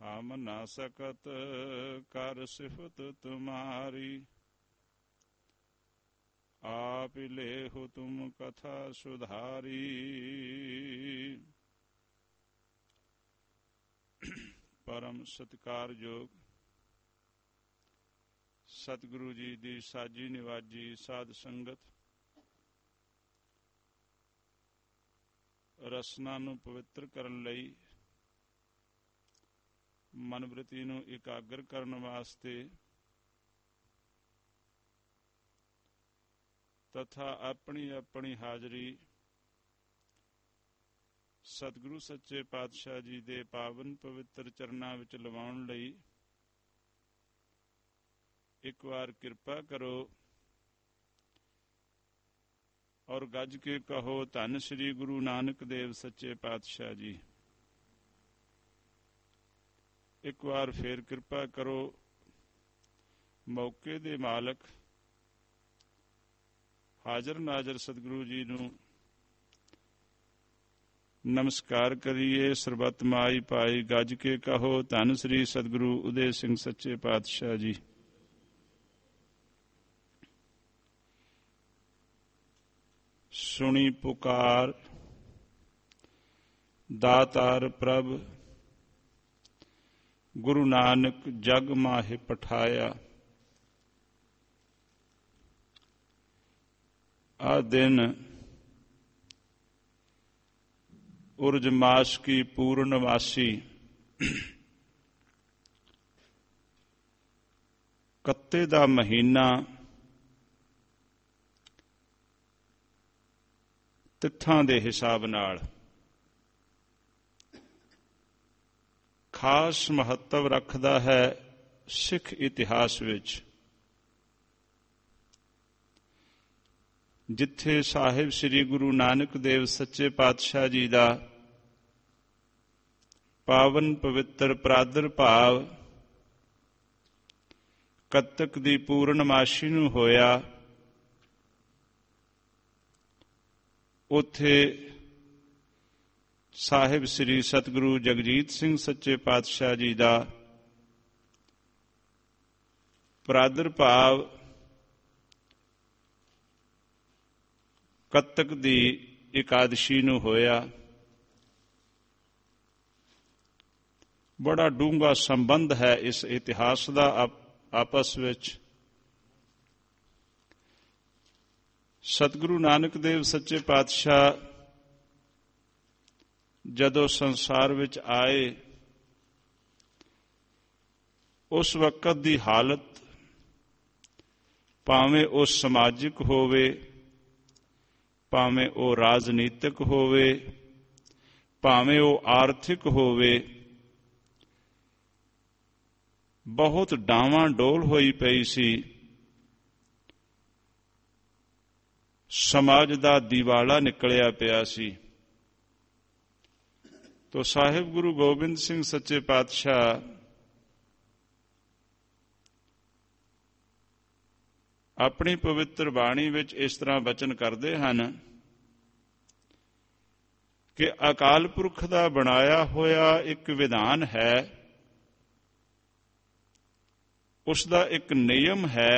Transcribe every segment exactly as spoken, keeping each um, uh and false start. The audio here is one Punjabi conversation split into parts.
ਹਮ ਨਾ ਸਕਤ ਕਰ ਸਿਫਤ ਤੁਮਾਰੀ, ਆਪ ਲੇਹੁ ਤੁਮ ਕਥਾ ਸੁਧਾਰੀ। ਪਰਮ ਸਤਿਕਾਰਯੋਗ ਸਤਿਗੁਰੂ ਜੀ ਦੀ ਸਾਜੀ ਨਿਵਾਜੀ ਸਾਧ ਸੰਗਤ, ਰਸਨਾ ਨੂੰ ਪਵਿੱਤਰ ਕਰਨ ਲਈ, ਮਨਬ੍ਰਿਤੀ ਨੂੰ ਇਕਾਗਰ ਕਰਨ ਵਾਸਤੇ ਤਥਾ ਆਪਣੀ ਆਪਣੀ ਹਾਜ਼ਰੀ ਸਤਿਗੁਰੂ ਸੱਚੇ ਪਾਤਸ਼ਾਹ ਜੀ ਦੇ ਪਾਵਨ ਪਵਿੱਤਰ ਚਰਨਾਂ ਵਿੱਚ ਲਵਾਉਣ ਲਈ ਇੱਕ ਵਾਰ ਕਿਰਪਾ ਕਰੋ ਔਰ ਗੱਜ ਕੇ ਕਹੋ, ਧੰਨ ਸ੍ਰੀ ਗੁਰੂ ਨਾਨਕ ਦੇਵ ਸੱਚੇ ਪਾਤਸ਼ਾਹ ਜੀ। ਇੱਕ ਵਾਰ ਫੇਰ ਕਿਰਪਾ ਕਰੋ। ਮੌਕੇ ਦੇ ਮਾਲਕ ਹਾਜ਼ਰ ਨਾਜ਼ਰ ਸਤਿਗੁਰੂ ਜੀ ਨੂੰ ਨਮਸਕਾਰ ਕਰੀਏ। ਸਰਬੱਤ ਮਾਈ ਪਾਈ ਗੱਜ ਕੇ ਕਹੋ, ਧੰਨ ਸ੍ਰੀ ਸਤਿਗੁਰੂ ਉਦੇ ਸਿੰਘ ਸੱਚੇ ਪਾਤਸ਼ਾਹ ਜੀ। ਸੁਣੀ ਪੁਕਾਰ ਦਾਤਾਰ ਪ੍ਰਭ, ਗੁਰੂ ਨਾਨਕ ਜਗ ਮਾਹਿ ਪਠਾਇਆ। ਆ ਦਿਨ ਉਰਜ ਮਾਸ ਕੀ ਪੂਰਨਮਾਸੀ, ਕੱਤੇ ਦਾ ਮਹੀਨਾ, ਤਿੱਥਾਂ ਦੇ ਹਿਸਾਬ ਨਾਲ ਖਾਸ ਮਹੱਤਵ ਰੱਖਦਾ ਹੈ ਸਿੱਖ ਇਤਿਹਾਸ ਵਿੱਚ। ਜਿੱਥੇ ਸਾਹਿਬ ਸ੍ਰੀ ਗੁਰੂ ਨਾਨਕ ਦੇਵ ਸੱਚੇ ਪਾਤਸ਼ਾਹ ਜੀ ਦਾ ਪਾਵਨ ਪਵਿੱਤਰ ਪ੍ਰਾਦੁਰਭਾਵ ਕੱਤਕ ਦੀ ਪੂਰਨਮਾਸ਼ੀ ਨੂੰ ਹੋਇਆ, ਉੱਥੇ ਸਾਹਿਬ ਸ੍ਰੀ ਸਤਿਗੁਰੂ ਜਗਜੀਤ ਸਿੰਘ ਸੱਚੇ ਪਾਤਸ਼ਾਹ ਜੀ ਦਾ ਪ੍ਰਾਦੁਰਭਾਵ ਕੱਤਕ ਦੀ ਇਕਾਦਸ਼ੀ ਨੂੰ ਹੋਇਆ। ਬੜਾ ਡੂੰਘਾ ਸੰਬੰਧ ਹੈ ਇਸ ਇਤਿਹਾਸ ਦਾ ਆਪਸ ਵਿੱਚ। ਸਤਿਗੁਰੂ ਨਾਨਕ ਦੇਵ ਸੱਚੇ ਪਾਤਸ਼ਾਹ ਜਦੋਂ ਸੰਸਾਰ ਵਿੱਚ ਆਏ, ਉਸ ਵਕਤ ਦੀ ਹਾਲਤ ਭਾਵੇਂ ਉਹ ਸਮਾਜਿਕ ਹੋਵੇ, ਭਾਵੇਂ ਉਹ ਰਾਜਨੀਤਿਕ ਹੋਵੇ, ਭਾਵੇਂ ਉਹ ਆਰਥਿਕ ਹੋਵੇ, ਬਹੁਤ ਡਾਵਾਂ ਡੋਲ ਹੋਈ ਪਈ ਸੀ। ਸਮਾਜ ਦਾ ਦੀਵਾਲਾ ਨਿਕਲਿਆ ਪਿਆ ਸੀ। ਤੋ ਸਾਹਿਬ ਗੁਰੂ ਗੋਬਿੰਦ ਸਿੰਘ ਸੱਚੇ ਪਾਤਸ਼ਾਹ ਆਪਣੀ ਪਵਿੱਤਰ ਬਾਣੀ ਵਿੱਚ ਇਸ ਤਰ੍ਹਾਂ ਬਚਨ ਕਰਦੇ ਹਨ ਕਿ ਅਕਾਲ ਪੁਰਖ ਦਾ ਬਣਾਇਆ ਹੋਇਆ ਇੱਕ ਵਿਧਾਨ ਹੈ, ਉਸ ਦਾ ਇੱਕ ਨਿਯਮ ਹੈ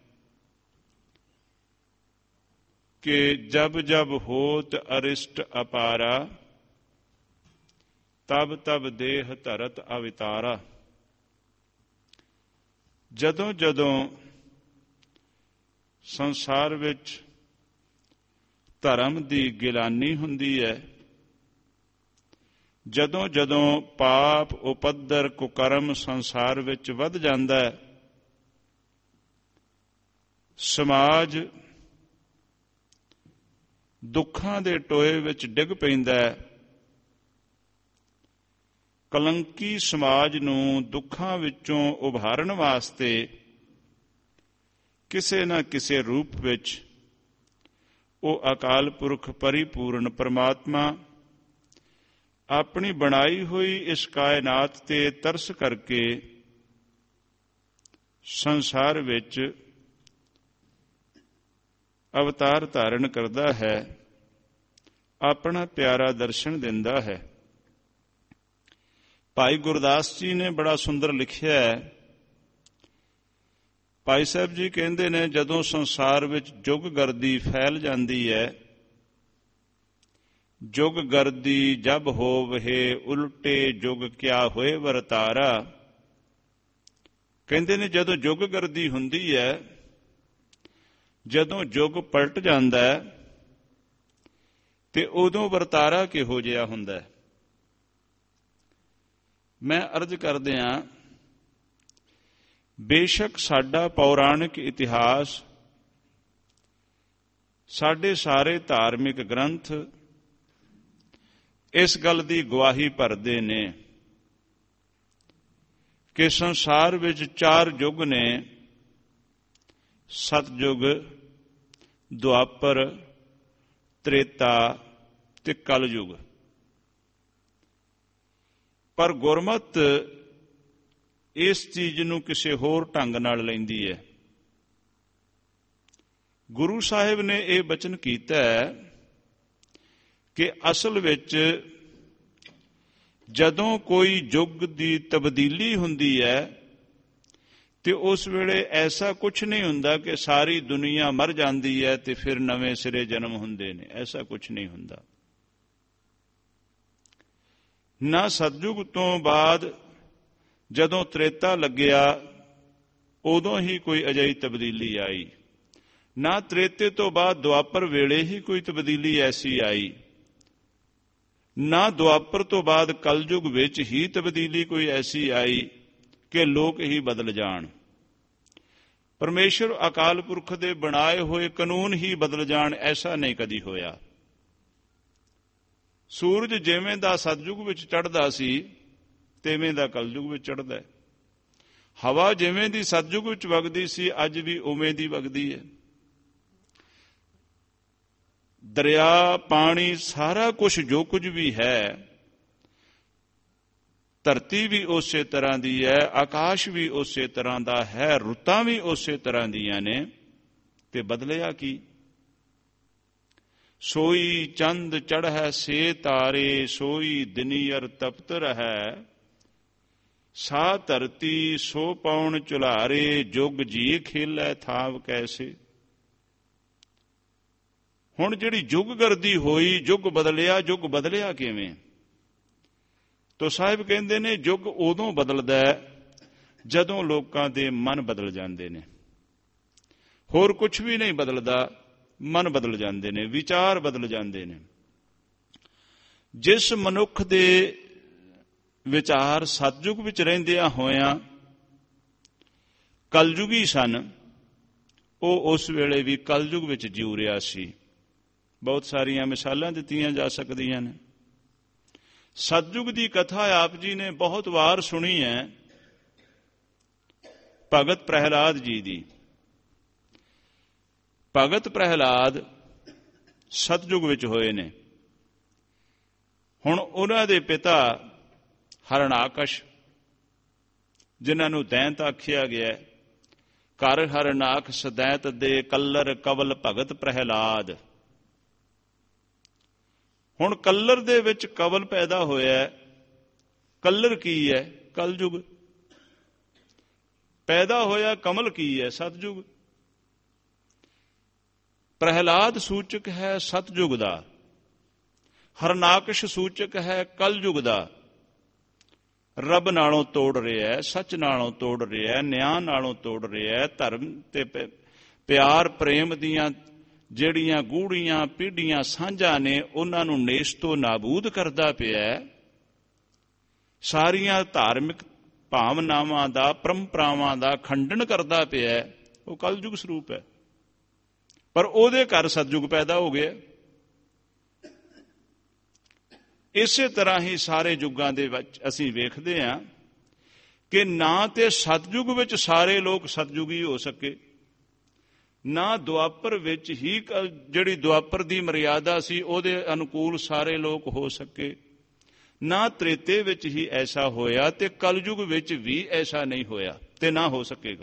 ਕਿ ਜਬ ਜਬ ਹੋਤ ਅਰਿਸ਼ਟ ਅਪਾਰਾ, ਤਬ ਤਬ ਦੇਹ ਧਰਤ ਅਵਤਾਰਾ। ਜਦੋਂ ਜਦੋਂ ਸੰਸਾਰ ਵਿੱਚ ਧਰਮ ਦੀ ਗਿਲਾਨੀ ਹੁੰਦੀ ਹੈ, ਜਦੋਂ ਜਦੋਂ ਪਾਪ ਉਪੱਦਰ ਕੁਕਰਮ ਸੰਸਾਰ ਵਿੱਚ ਵੱਧ ਜਾਂਦਾ ਹੈ, ਸਮਾਜ ਦੁੱਖਾਂ ਦੇ ਟੋਏ ਵਿੱਚ ਡਿੱਗ ਪੈਂਦਾ ਹੈ, ਕਲੰਕੀ ਸਮਾਜ ਨੂੰ ਦੁੱਖਾਂ ਵਿੱਚੋਂ ਉਭਾਰਨ ਵਾਸਤੇ ਕਿਸੇ ਨਾ ਕਿਸੇ ਰੂਪ ਵਿੱਚ ਉਹ ਅਕਾਲ ਪੁਰਖ ਪਰਿਪੂਰਨ ਪਰਮਾਤਮਾ ਆਪਣੀ ਬਣਾਈ ਹੋਈ ਇਸ ਕਾਇਨਾਤ ਤੇ ਤਰਸ ਕਰਕੇ ਸੰਸਾਰ ਵਿੱਚ ਅਵਤਾਰ ਧਾਰਨ ਕਰਦਾ ਹੈ, ਆਪਣਾ ਪਿਆਰਾ ਦਰਸ਼ਨ ਦਿੰਦਾ ਹੈ। ਭਾਈ ਗੁਰਦਾਸ ਜੀ ਨੇ ਬੜਾ ਸੁੰਦਰ ਲਿਖਿਆ ਹੈ। ਭਾਈ ਸਾਹਿਬ ਜੀ ਕਹਿੰਦੇ ਨੇ, ਜਦੋਂ ਸੰਸਾਰ ਵਿੱਚ ਜੁਗਗਰਦੀ ਫੈਲ ਜਾਂਦੀ ਹੈ, ਜੁਗਗਰਦੀ ਜਬ ਹੋਵਹਿ ਉਲਟੇ ਜੁਗ ਕਿਆ ਹੋਏ ਵਰਤਾਰਾ। ਕਹਿੰਦੇ ਨੇ ਜਦੋਂ ਜੁਗਗਰਦੀ ਹੁੰਦੀ ਹੈ, ਜਦੋਂ ਜੁਗ ਪਲਟ ਜਾਂਦਾ ਹੈ, ਤੇ ਉਦੋਂ ਵਰਤਾਰਾ ਕਿਹੋ ਜਿਹਾ ਹੁੰਦਾ ਹੈ। ਮੈਂ ਅਰਜ਼ ਕਰਦਿਆਂ, ਬੇਸ਼ੱਕ ਸਾਡਾ ਪੌਰਾਣਿਕ ਇਤਿਹਾਸ, ਸਾਡੇ ਸਾਰੇ ਧਾਰਮਿਕ ਗ੍ਰੰਥ ਇਸ ਗੱਲ ਦੀ ਗਵਾਹੀ ਭਰਦੇ ਨੇ ਕਿ ਸੰਸਾਰ ਵਿੱਚ ਚਾਰ ਯੁੱਗ ਨੇ, ਸਤਯੁਗ, ਦੁਆਪਰ, ਤ੍ਰੇਤਾ ਤੇ ਕਲਯੁਗ। ਪਰ ਗੁਰਮਤਿ ਇਸ ਚੀਜ਼ ਨੂੰ ਕਿਸੇ ਹੋਰ ਢੰਗ ਨਾਲ ਲੈਂਦੀ ਹੈ। ਗੁਰੂ ਸਾਹਿਬ ਨੇ ਇਹ ਬਚਨ ਕੀਤਾ ਹੈ ਕਿ ਅਸਲ ਵਿੱਚ ਜਦੋਂ ਕੋਈ ਯੁੱਗ ਦੀ ਤਬਦੀਲੀ ਹੁੰਦੀ ਹੈ ਤੇ ਉਸ ਵੇਲੇ ਐਸਾ ਕੁਛ ਨਹੀਂ ਹੁੰਦਾ ਕਿ ਸਾਰੀ ਦੁਨੀਆ ਮਰ ਜਾਂਦੀ ਹੈ ਤੇ ਫਿਰ ਨਵੇਂ ਸਿਰੇ ਜਨਮ ਹੁੰਦੇ ਨੇ। ਐਸਾ ਕੁਛ ਨਹੀਂ ਹੁੰਦਾ। ਨਾ ਸਤਯੁਗ ਤੋਂ ਬਾਅਦ ਜਦੋਂ ਤ੍ਰੇਤਾ ਲੱਗਿਆ ਉਦੋਂ ਹੀ ਕੋਈ ਅਜਿਹੀ ਤਬਦੀਲੀ ਆਈ, ਨਾ ਤ੍ਰੇਤੇ ਤੋਂ ਬਾਅਦ ਦੁਆਪਰ ਵੇਲੇ ਹੀ ਕੋਈ ਤਬਦੀਲੀ ਐਸੀ ਆਈ, ਨਾ ਦੁਆਪਰ ਤੋਂ ਬਾਅਦ ਕਲਯੁਗ ਵਿੱਚ ਹੀ ਤਬਦੀਲੀ ਕੋਈ ਐਸੀ ਆਈ ਕਿ ਲੋਕ ਹੀ ਬਦਲ ਜਾਣ। ਪਰਮੇਸ਼ਰ ਅਕਾਲ ਪੁਰਖ ਦੇ ਬਣਾਏ ਹੋਏ ਕਾਨੂੰਨ ਹੀ ਬਦਲ ਜਾਣ, ਐਸਾ ਨਹੀਂ ਕਦੀ ਹੋਇਆ। ਸੂਰਜ ਜਿਵੇਂ ਦਾ ਸਤਯੁਗ ਵਿੱਚ ਚੜ੍ਹਦਾ ਸੀ ਤਿਵੇਂ ਦਾ ਕਲਯੁਗ ਵਿੱਚ ਚੜ੍ਹਦਾ ਹੈ। ਹਵਾ ਜਿਵੇਂ ਦੀ ਸਤਯੁਗ ਵਿੱਚ ਵਗਦੀ ਸੀ ਅੱਜ ਵੀ ਉਵੇਂ ਦੀ ਵਗਦੀ ਹੈ। ਦਰਿਆ, ਪਾਣੀ, ਸਾਰਾ ਕੁਝ ਜੋ ਕੁਝ ਵੀ ਹੈ, ਧਰਤੀ ਵੀ ਉਸੇ ਤਰ੍ਹਾਂ ਦੀ ਹੈ, ਆਕਾਸ਼ ਵੀ ਉਸੇ ਤਰ੍ਹਾਂ ਦਾ ਹੈ, ਰੁੱਤਾਂ ਵੀ ਉਸੇ ਤਰ੍ਹਾਂ ਦੀਆਂ ਨੇ, ਤੇ ਬਦਲਿਆ ਕੀ? ਸੋਈ ਚੰਦ ਚੜ੍ਹੈ ਸੇ ਤਾਰੇ, ਸੋਈ ਦਿਨੀਅਰ ਤਪਤ ਰਹੈ, ਸਾ ਧਰਤੀ ਸੋ ਪਉਣ ਚੁਲਾਰੇ, ਜੁਗ ਜੀ ਖੇਲੈ ਥਾਵ ਕੈਸੇ। ਹੁਣ ਜਿਹੜੀ ਜੁਗਗਰਦੀ ਹੋਈ, ਯੁੱਗ ਬਦਲਿਆ, ਯੁੱਗ ਬਦਲਿਆ ਕਿਵੇਂ? ਤੋ ਸਾਹਿਬ ਕਹਿੰਦੇ ਨੇ ਯੁੱਗ ਉਦੋਂ ਬਦਲਦਾ ਜਦੋਂ ਲੋਕਾਂ ਦੇ ਮਨ ਬਦਲ ਜਾਂਦੇ ਨੇ। ਹੋਰ ਕੁਝ ਵੀ ਨਹੀਂ ਬਦਲਦਾ, ਮਨ ਬਦਲ ਜਾਂਦੇ ਨੇ, ਵਿਚਾਰ ਬਦਲ ਜਾਂਦੇ ਨੇ। ਜਿਸ ਮਨੁੱਖ ਦੇ ਵਿਚਾਰ ਸਤਯੁਗ ਵਿੱਚ ਰਹਿੰਦਿਆਂ ਹੋਇਆਂ ਕਲਯੁਗੀ ਸਨ, ਉਹ ਉਸ ਵੇਲੇ ਵੀ ਕਲਯੁਗ ਵਿੱਚ ਜਿਉ ਰਿਹਾ ਸੀ। ਬਹੁਤ ਸਾਰੀਆਂ ਮਿਸਾਲਾਂ ਦਿੱਤੀਆਂ ਜਾ ਸਕਦੀਆਂ ਨੇ। ਸਤਯੁਗ ਦੀ ਕਥਾ ਆਪ ਜੀ ਨੇ ਬਹੁਤ ਵਾਰ ਸੁਣੀ ਹੈ, ਭਗਤ ਪ੍ਰਹਿਲਾਦ ਜੀ ਦੀ। ਭਗਤ ਪ੍ਰਹਿਲਾਦ ਸਤਯੁਗ ਵਿੱਚ ਹੋਏ ਨੇ। ਹੁਣ ਉਹਨਾਂ ਦੇ ਪਿਤਾ ਹਰਨਾਕਸ਼, ਜਿਨ੍ਹਾਂ ਨੂੰ ਦੈਂਤ ਆਖਿਆ ਗਿਆ, ਕਰ ਹਰਨਾਕ ਸਦੈਂਤ ਦੇ ਕੱਲਰ ਕਵਲ ਭਗਤ ਪ੍ਰਹਿਲਾਦ। ਹੁਣ ਕੱਲਰ ਦੇ ਵਿੱਚ ਕਵਲ ਪੈਦਾ ਹੋਇਆ। ਕੱਲਰ ਕੀ ਹੈ? ਕਲਯੁਗ। ਪੈਦਾ ਹੋਇਆ ਕਮਲ ਕੀ ਹੈ? ਸਤਯੁਗ। ਪ੍ਰਹਿਲਾਦ ਸੂਚਕ ਹੈ ਸਤਯੁਗ ਦਾ, ਹਰਨਾਕਸ਼ ਸੂਚਕ ਹੈ ਕਲਯੁਗ ਦਾ। ਰੱਬ ਨਾਲੋਂ ਤੋੜ ਰਿਹਾ, ਸੱਚ ਨਾਲੋਂ ਤੋੜ ਰਿਹਾ, ਨਿਆਂ ਨਾਲੋਂ ਤੋੜ ਰਿਹਾ, ਧਰਮ ਤੇ ਪਿਆਰ ਪ੍ਰੇਮ ਦੀਆਂ ਜਿਹੜੀਆਂ ਗੂੜੀਆਂ ਪੀੜੀਆਂ ਸਾਂਝਾਂ ਨੇ ਉਹਨਾਂ ਨੂੰ ਨੇਸ਼ ਤੋਂ ਨਾਬੂਦ ਕਰਦਾ ਪਿਆ। ਸਾਰੀਆਂ ਧਾਰਮਿਕ ਭਾਵਨਾਵਾਂ ਦਾ, ਪਰੰਪਰਾਵਾਂ ਦਾ ਖੰਡਨ ਕਰਦਾ ਪਿਆ। ਉਹ ਕਲਯੁਗ ਸਰੂਪ ਹੈ। ਪਰ ਉਹਦੇ ਘਰ ਸਤਯੁਗ ਪੈਦਾ ਹੋ ਗਿਆ। ਇਸੇ ਤਰ੍ਹਾਂ ਹੀ ਸਾਰੇ ਯੁੱਗਾਂ ਦੇ ਵਿੱਚ ਅਸੀਂ ਵੇਖਦੇ ਹਾਂ ਕਿ ਨਾ ਤੇ ਸਤਯੁਗ ਵਿੱਚ ਸਾਰੇ ਲੋਕ ਸਤਯੁਗੀ ਹੋ ਸਕੇ, ਨਾ ਦੁਆਪਰ ਵਿੱਚ ਹੀ ਜਿਹੜੀ ਦੁਆਪਰ ਦੀ ਮਰਿਆਦਾ ਸੀ ਉਹਦੇ ਅਨੁਕੂਲ ਸਾਰੇ ਲੋਕ ਹੋ ਸਕੇ, ਨਾ ਤ੍ਰੇਤੇ ਵਿੱਚ ਹੀ ਐਸਾ ਹੋਇਆ, ਤੇ ਕਲਯੁਗ ਵਿੱਚ ਵੀ ਐਸਾ ਨਹੀਂ ਹੋਇਆ ਤੇ ਨਾ ਹੋ ਸਕੇਗਾ।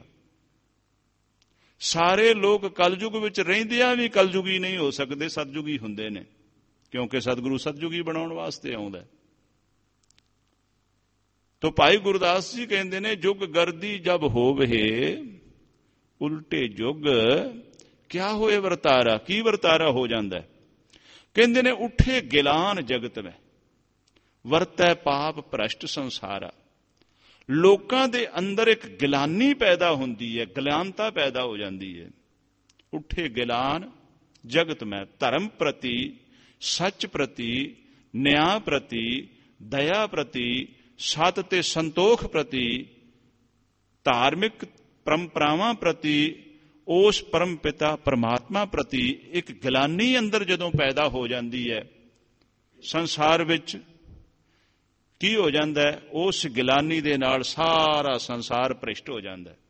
ਸਾਰੇ ਲੋਕ ਕਲਯੁਗ ਵਿੱਚ ਰਹਿੰਦਿਆਂ ਵੀ ਕਲਯੁਗੀ ਨਹੀਂ ਹੋ ਸਕਦੇ, ਸਤਯੁਗੀ ਹੁੰਦੇ ਨੇ, ਕਿਉਂਕਿ ਸਤਿਗੁਰੂ ਸਤਯੁਗੀ ਬਣਾਉਣ ਵਾਸਤੇ ਆਉਂਦਾ। ਤੋ ਭਾਈ ਗੁਰਦਾਸ ਜੀ ਕਹਿੰਦੇ ਨੇ, ਜੁਗ ਗਰਦੀ ਜਬ ਹੋਵੇ ਉਲਟੇ ਜੁਗ ਕਿਆ ਹੋਏ ਵਰਤਾਰਾ। ਕੀ ਵਰਤਾਰਾ ਹੋ ਜਾਂਦਾ? ਕਹਿੰਦੇ ਨੇ, ਉੱਠੇ ਗਿਲਾਨ ਜਗਤ ਮੈਂ ਵਰਤੈ ਪਾਪ ਭ੍ਰਸ਼ਟ ਸੰਸਾਰਾ। ਲੋਕਾਂ ਦੇ ਅੰਦਰ ਇੱਕ ਗਿਲਾਨੀ ਪੈਦਾ ਹੁੰਦੀ ਹੈ, ਗਿਲਾਨਤਾ ਪੈਦਾ ਹੋ ਜਾਂਦੀ ਹੈ। ਉੱਠੇ ਗਿਲਾਨ ਜਗਤ ਮੈਂ, ਧਰਮ ਪ੍ਰਤੀ, ਸੱਚ ਪ੍ਰਤੀ, ਨਿਆਂ ਪ੍ਰਤੀ, ਦਇਆ ਪ੍ਰਤੀ, ਸਤ ਤੇ ਸੰਤੋਖ ਪ੍ਰਤੀ, ਧਾਰਮਿਕ ਪਰੰਪਰਾਵਾਂ ਪ੍ਰਤੀ, ਉਸ ਪਰਮ ਪਿਤਾ ਪਰਮਾਤਮਾ ਪ੍ਰਤੀ ਇੱਕ ਗਿਲਾਨੀ ਅੰਦਰ ਜਦੋਂ ਪੈਦਾ ਹੋ ਜਾਂਦੀ ਹੈ, ਸੰਸਾਰ ਵਿੱਚ ਕੀ ਹੋ ਜਾਂਦਾ ਹੈ? ਉਸ ਗਿਲਾਨੀ ਦੇ ਨਾਲ ਸਾਰਾ ਸੰਸਾਰ ਭ੍ਰਿਸ਼ਟ ਹੋ ਜਾਂਦਾ ਹੈ।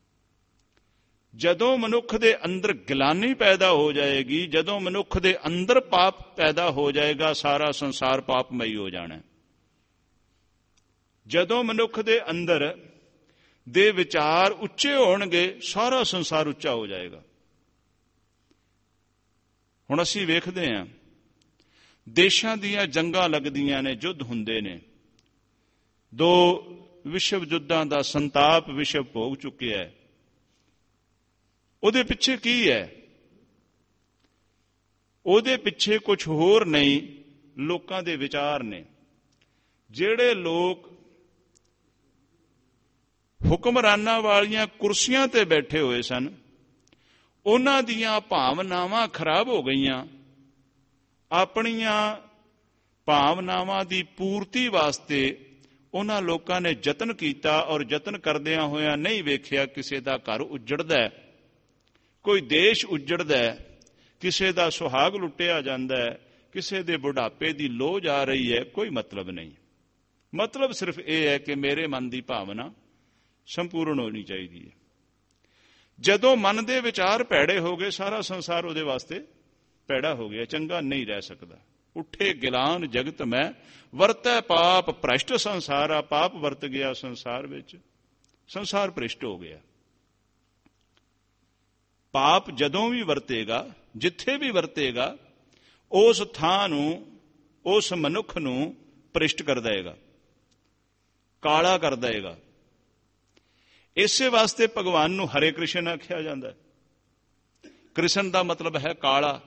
ਜਦੋਂ ਮਨੁੱਖ ਦੇ ਅੰਦਰ ਗਿਲਾਨੀ ਪੈਦਾ ਹੋ ਜਾਏਗੀ, ਜਦੋਂ ਮਨੁੱਖ ਦੇ ਅੰਦਰ ਪਾਪ ਪੈਦਾ ਹੋ ਜਾਏਗਾ, ਸਾਰਾ ਸੰਸਾਰ ਪਾਪਮਈ ਹੋ ਜਾਣਾ। ਜਦੋਂ ਮਨੁੱਖ ਦੇ ਅੰਦਰ ਦੇ ਵਿਚਾਰ ਉੱਚੇ ਹੋਣਗੇ, ਸਾਰਾ ਸੰਸਾਰ ਉੱਚਾ ਹੋ ਜਾਏਗਾ। ਹੁਣ ਅਸੀਂ ਵੇਖਦੇ ਹਾਂ, ਦੇਸ਼ਾਂ ਦੀਆਂ ਜੰਗਾਂ ਲੱਗਦੀਆਂ ਨੇ, ਯੁੱਧ ਹੁੰਦੇ ਨੇ। ਦੋ ਵਿਸ਼ਵ ਯੁੱਧਾਂ ਦਾ ਸੰਤਾਪ ਵਿਸ਼ਵ ਭੋਗ ਚੁੱਕਿਆ ਹੈ। ਉਹਦੇ ਪਿੱਛੇ ਕੀ ਹੈ? ਉਹਦੇ ਪਿੱਛੇ ਕੁਝ ਹੋਰ ਨਹੀਂ, ਲੋਕਾਂ ਦੇ ਵਿਚਾਰ ਨੇ। ਜਿਹੜੇ ਲੋਕ ਹੁਕਮਰਾਨਾਂ ਵਾਲੀਆਂ ਕੁਰਸੀਆਂ ਤੇ ਬੈਠੇ ਹੋਏ ਸਨ, ਉਹਨਾਂ ਦੀਆਂ ਭਾਵਨਾਵਾਂ ਖਰਾਬ ਹੋ ਗਈਆਂ। ਆਪਣੀਆਂ ਭਾਵਨਾਵਾਂ ਦੀ ਪੂਰਤੀ ਵਾਸਤੇ ਉਹਨਾਂ ਲੋਕਾਂ ਨੇ ਯਤਨ ਕੀਤਾ, ਔਰ ਯਤਨ ਕਰਦਿਆਂ ਹੋਇਆਂ ਨਹੀਂ ਵੇਖਿਆ ਕਿਸੇ ਦਾ ਘਰ ਉੱਜੜਦਾ ਹੈ, ਕੋਈ ਦੇਸ਼ ਉੱਜੜਦਾ ਹੈ, ਕਿਸੇ ਦਾ ਸੁਹਾਗ ਲੁੱਟਿਆ ਜਾਂਦਾ ਹੈ, ਕਿਸੇ ਦੇ ਬੁਢਾਪੇ ਦੀ ਲੋਹ ਜਾ ਰਹੀ ਹੈ। ਕੋਈ ਮਤਲਬ ਨਹੀਂ। ਮਤਲਬ ਸਿਰਫ ਇਹ ਹੈ ਕਿ ਮੇਰੇ ਮਨ ਦੀ ਭਾਵਨਾ ਸੰਪੂਰਨ ਹੋਣੀ ਚਾਹੀਦੀ ਹੈ। ਜਦੋਂ ਮਨ ਦੇ ਵਿਚਾਰ ਭੈੜੇ ਹੋ ਗਏ, ਸਾਰਾ ਸੰਸਾਰ ਉਹਦੇ ਵਾਸਤੇ ਭੈੜਾ ਹੋ ਗਿਆ, ਚੰਗਾ ਨਹੀਂ ਰਹਿ ਸਕਦਾ। ਉੱਠੇ ਗਿਲਾਨ ਜਗਤ ਮੈਂ ਵਰਤੈ ਪਾਪ ਭ੍ਰਸ਼ਟ ਸੰਸਾਰਾ। ਪਾਪ ਵਰਤ ਗਿਆ ਸੰਸਾਰ ਵਿੱਚ, ਸੰਸਾਰ ਭ੍ਰਿਸ਼ਟ ਹੋ ਗਿਆ। ਪਾਪ ਜਦੋਂ ਵੀ ਵਰਤੇਗਾ, ਜਿੱਥੇ ਵੀ ਵਰਤੇਗਾ, ਉਸ ਥਾਂ ਨੂੰ, ਉਸ ਮਨੁੱਖ ਨੂੰ ਭ੍ਰਿਸ਼ਟ ਕਰ ਦੇਗਾ, ਕਾਲਾ ਕਰ ਦੇਗਾ। ਇਸੇ ਵਾਸਤੇ ਭਗਵਾਨ ਨੂੰ ਹਰੇ ਕ੍ਰਿਸ਼ਨ ਆਖਿਆ ਜਾਂਦਾ ਹੈ। ਕ੍ਰਿਸ਼ਨ ਦਾ ਮਤਲਬ ਹੈ ਕਾਲਾ,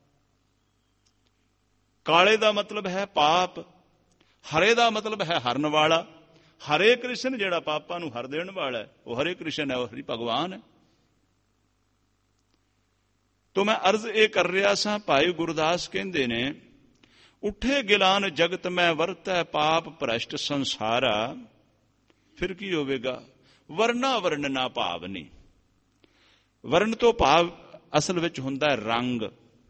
ਕਾਲੇ ਦਾ ਮਤਲਬ ਹੈ ਪਾਪ, ਹਰੇ ਦਾ ਮਤਲਬ ਹੈ ਹਰਨ ਵਾਲਾ। ਹਰੇ ਕ੍ਰਿਸ਼ਨ ਜਿਹੜਾ ਪਾਪਾਂ ਨੂੰ ਹਰ ਦੇਣ ਵਾਲਾ ਹੈ, ਉਹ ਹਰੇ ਕ੍ਰਿਸ਼ਨ ਹੈ, ਉਹ ਹਰੀ ਭਗਵਾਨ ਹੈ। ਤੋ ਮੈਂ ਅਰਜ਼ ਇਹ ਕਰ ਰਿਹਾ ਸਾਂ, ਭਾਈ ਗੁਰਦਾਸ ਕਹਿੰਦੇ ਨੇ, ਉੱਠੇ ਗਿਲਾਨ ਜਗਤ ਮੈਂ ਵਰਤੈ ਪਾਪ ਭ੍ਰਸ਼ਟ ਸੰਸਾਰਾ। ਫਿਰ ਕੀ ਹੋਵੇਗਾ? ਵਰਨਾ ਵਰਨ ਨਾ ਭਾਵ ਨਹੀਂ। ਵਰਨ ਤੋਂ ਭਾਵ ਅਸਲ ਵਿੱਚ ਹੁੰਦਾ ਹੈ ਰੰਗ।